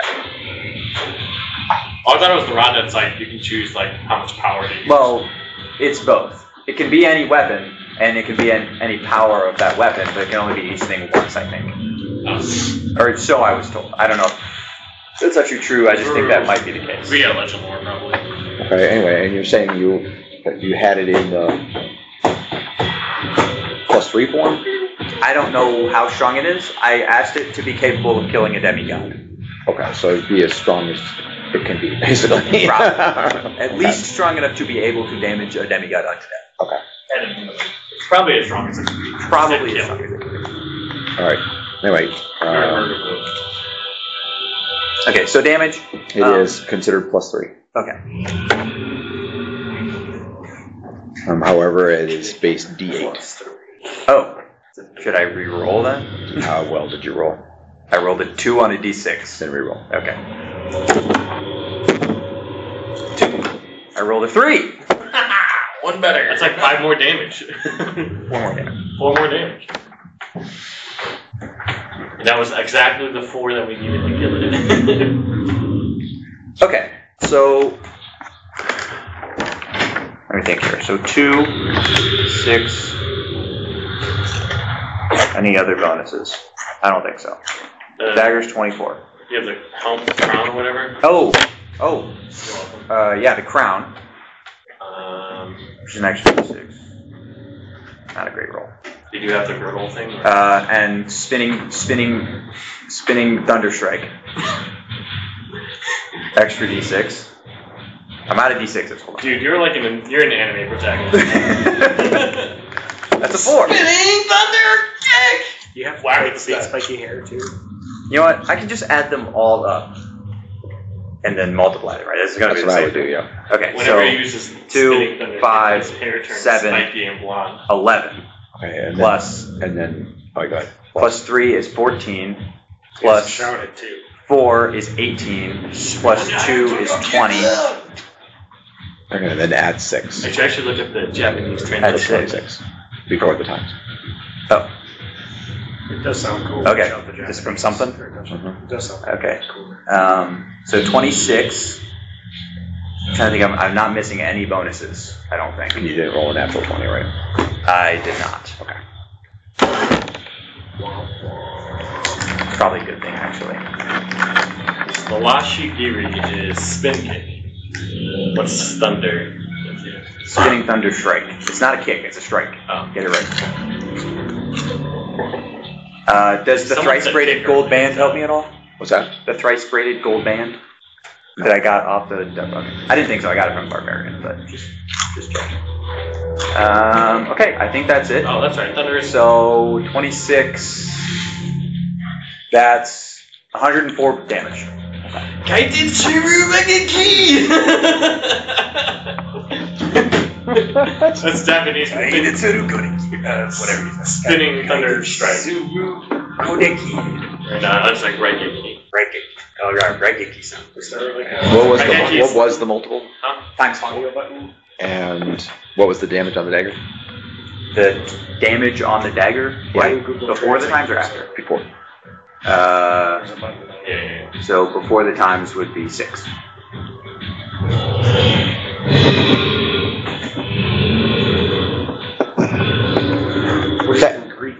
Oh, I thought it was the rod that's like, you can choose like how much power to use. Well, it's both. It can be any weapon, and it can be an, any power of that weapon, but it can only be each thing once, I think. Oh. Or so I was told. I don't know if that's actually true. I just think that might be the case. We got legend lore probably. Okay. Anyway, and you're saying you that you had it in the plus three form? I don't know how strong it is. I asked it to be capable of killing a demigod. Okay, so it'd be as strong as it can be, basically. Probably. At least strong enough to be able to damage a demigod unto death. Okay. And it's probably as strong as it can be. Probably Yeah. as strong as it can be. All right. Anyway, Very uh, hard to move. Okay, so damage. it um, is considered plus three. Okay. Um, however, it is base D eight. Oh, should I re-roll then? How well did you roll? I rolled a two on a d six. Then re-roll. Okay. I rolled a three. One better. That's like five more damage. One more damage. Four more damage. That was exactly the four that we needed to kill it. Okay, so let me think here. So two, six. Any other bonuses? I don't think so. Uh, Dagger's twenty-four. You have the helm, crown, or whatever. Oh, oh, You're welcome. uh, yeah, the crown, Um, which is an extra six. Not a great roll. did you have the girdle thing? Or? Uh, and spinning, spinning, spinning thunder strike. Extra d six. I'm out of d sixes. Hold on. Dude, you're like an you're an anime protagonist. That's a four. You have Whack like, the that stat. spiky hair too. You know what? I can just add them all up and then multiply it, right? This is gonna That's be what the I same would do, thing. yeah. Okay, Whenever so he uses two, spinning thunder, five, his hair turns seven. spiky and blonde. eleven Okay, and plus then, and then oh, go ahead. plus three is fourteen. Plus Plus shout it too. four is eighteen. Plus two is twenty. Okay, and then add six. Actually, I should look at the Japanese Add translation. six. twenty-six before the times. Oh, It does sound cool. Okay, Shout the just from Japanese. something? It does, Mhm. it does sound okay. cool. Um, so twenty-six. I'm trying to think. I'm, I'm not missing any bonuses. I don't think. You didn't roll a natural twenty, right? I did not. Okay. Probably a good thing, actually. The Washi Giri is spin kick. What's thunder? Spinning thunder strike. It's not a kick. It's a strike. Oh. Get it right. Uh, does the Someone thrice said braided kicker. gold band help me at all? What's that? The thrice braided gold band that I got off the. Okay. I didn't think so. I got it from Barbarian, but just just checking. Um, okay, I think that's it. Oh, that's right. Thunder is. So twenty-six. That's one hundred four damage. Kaiten Shiru Megaki! That's Japanese. for spin- Uh, whatever you say. Spinning thunder strike. Kodeki. And uh, that's like Raigeki. Reiki. Oh, right, Reiki-san. Is there like a What was I the can't what use- was the multiple? Times four. audio button? And what was the damage on the dagger? The damage on the dagger? Yeah, Yeah. Google Before the Translate. times or after? Before. Uh, There's a button. Yeah, yeah, yeah. so before the times would be six. What's that in Greek?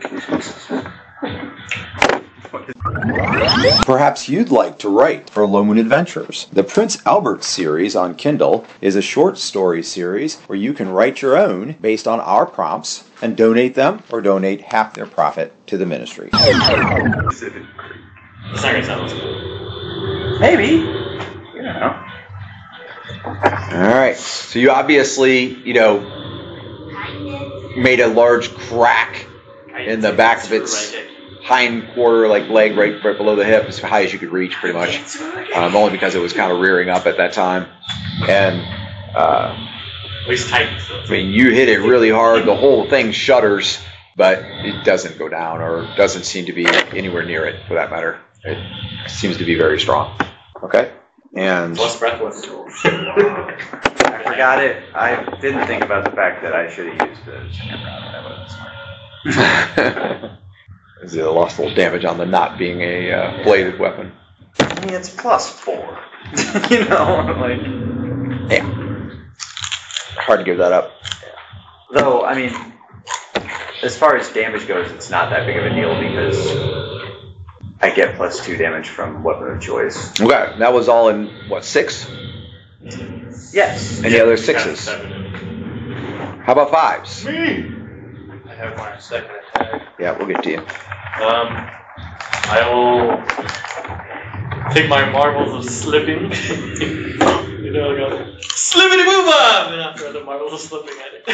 Perhaps you'd like to write for Low Moon Adventures. The Prince Albert series on Kindle is a short story series where you can write your own based on our prompts and donate them or donate half their profit to the ministry. It's not gonna sound as cool. Maybe. You don't know. All right. So you obviously, you know, made a large crack in the back of its hind quarter, like leg right, right below the hip, as high as you could reach, pretty much. Um, only because it was kind of rearing up at that time. And uh, At least tight. So I mean, you hit it really hard. The whole thing shudders, but it doesn't go down, or doesn't seem to be anywhere near it, for that matter. It seems to be very strong. Okay. And less breathless. I forgot it. I didn't think about the fact that I should have used the second round. That would have been smart. It lost a little damage on the not being a uh, bladed weapon. I mean, it's plus four. You know, like. Yeah. Hard to give that up. Though, I mean, as far as damage goes, it's not that big of a deal because I get plus two damage from weapon of choice. Okay, that was all in, what, six? Yes. Any other sixes? How about fives? Me! I have my second attack. Yeah, we'll get to you. Um, I will take my marbles of slipping. You know, I go, slippity move up! And after the marbles of slipping at it.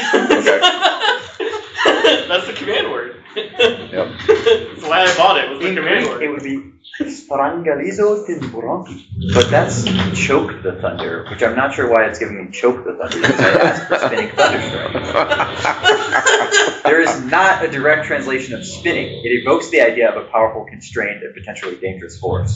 That's the command word. Yep. That's why I bought it, was the In command Greek, word. it would be Strangalizo Timburanki. But that's Choke the Thunder, which I'm not sure why it's giving me Choke the Thunder because I asked for Spinning Thunderstrike. There is not a direct translation of spinning. It evokes the idea of a powerful, constrained, and potentially dangerous force.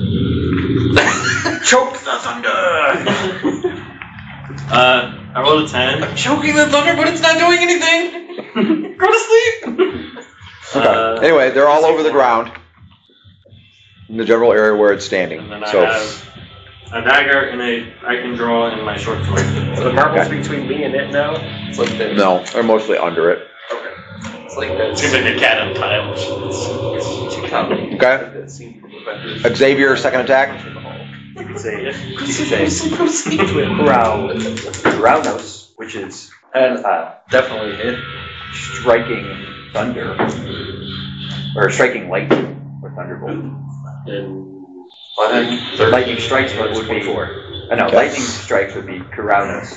Choke the thunder! uh, I rolled a ten. I'm choking the thunder, but it's not doing anything! Go to sleep! Okay. Uh, Anyway, they're all over the ground in the general area where it's standing. And then I So, have a dagger and a I can draw in my short sword. So the marbles between me and it now? It's like that. no, they're mostly under it. It's like that. Seems like a cat on tiles. Okay. That scene from Avengers. Xavier, second attack. You could say, you could Go say sleep, go sleep, go sleep. Rau- Raunos, which is And uh, definitely hit. striking thunder, or striking lightning, or thunderbolt. And lightning. Lightning strikes would would be, uh, no, Okay. lightning strikes would be Kuraunos.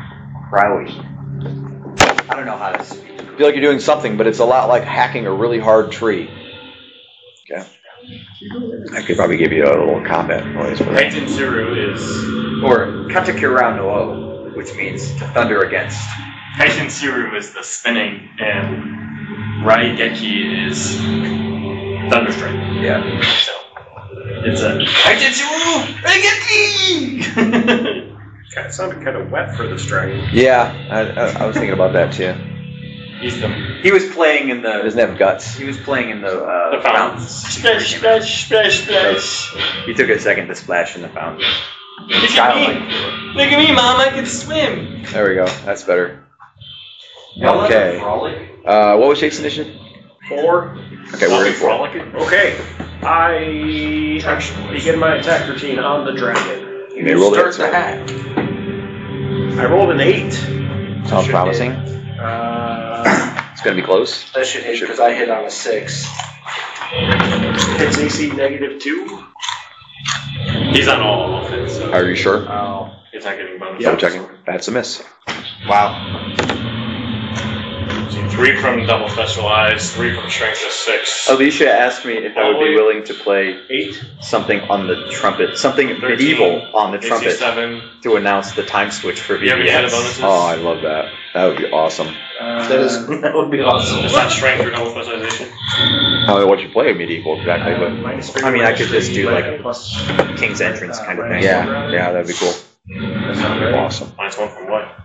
Kraui. I don't know how to speak. I feel like you're doing something, but it's a lot like hacking a really hard tree. Okay. I could probably give you a little combat noise for that. Titan Zuru is Or Katakirau no, which means to thunder against. Titan Zuru is the spinning, and Raigeki is Thunderstrike. Yeah. So it's a Titan Zuru Raigeki. It sounded kind of wet for the strike. Yeah, I, I, I was thinking about that too. He's the He was playing in It the. doesn't have guts. He was playing in the. Uh, the fountains. Splash, splash, splash, splash. He took a second to splash in the fountain. Look at Childlike. me! Look at me, Mom! I can swim. There we go. That's better. Y'all let Okay. them frolic? Uh, what was Jake's initiative? Four. Okay, we're in for it. frolicking. Okay. I actually begin my attack routine on the dragon. You may roll the Start the hit. hack. I rolled an eight. Sounds promising. Uh, It's gonna be close. That should hit because I hit on a six. hits A C negative two. He's on all offense, so Are you sure? Oh. he's not getting bonus. Double checking. That's a miss. Wow. So three from double specialized, three from strength of six. Alicia asked me if I would be Holy- willing to play Eight. something on the trumpet, something thirteen, medieval on the A C trumpet seven. to announce the time switch for You have any kind of V B S. bonuses? Oh, I love that. That would be awesome. Uh, That is that would be awesome. It's not strength or double specialization. I don't know what you play medieval exactly, but minus three, I mean, I minus could just three, do, like, minus- plus, King's Entrance kind of thing. yeah, yeah, that'd be cool. That's not very- Awesome. Minus one from what?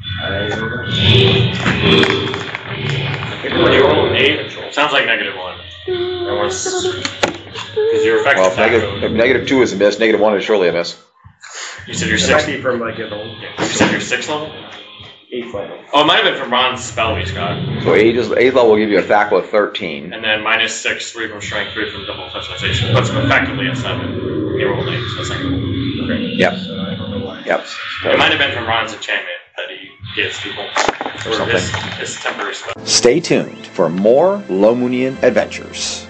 I- When you roll an eight, sounds like negative one. That was because your effective Well, if attack negative, if code. negative two is a miss, negative one is surely a miss. You said you're It might six. be from like an old You said you're six level. eighth level. Oh, it might have been from Ron's spell we got. So eight is eighth level will give you a faculty of thirteen. And then minus six, three from strength, three from double specialization. Puts him effectively at seven. You rolled eight, so that's not good. Okay. Yep. So I don't know why. Yep. It might have been from Ron's enchantment that he gives people. Or something. his, his temporary spell. Stay tuned for more Lomunian adventures.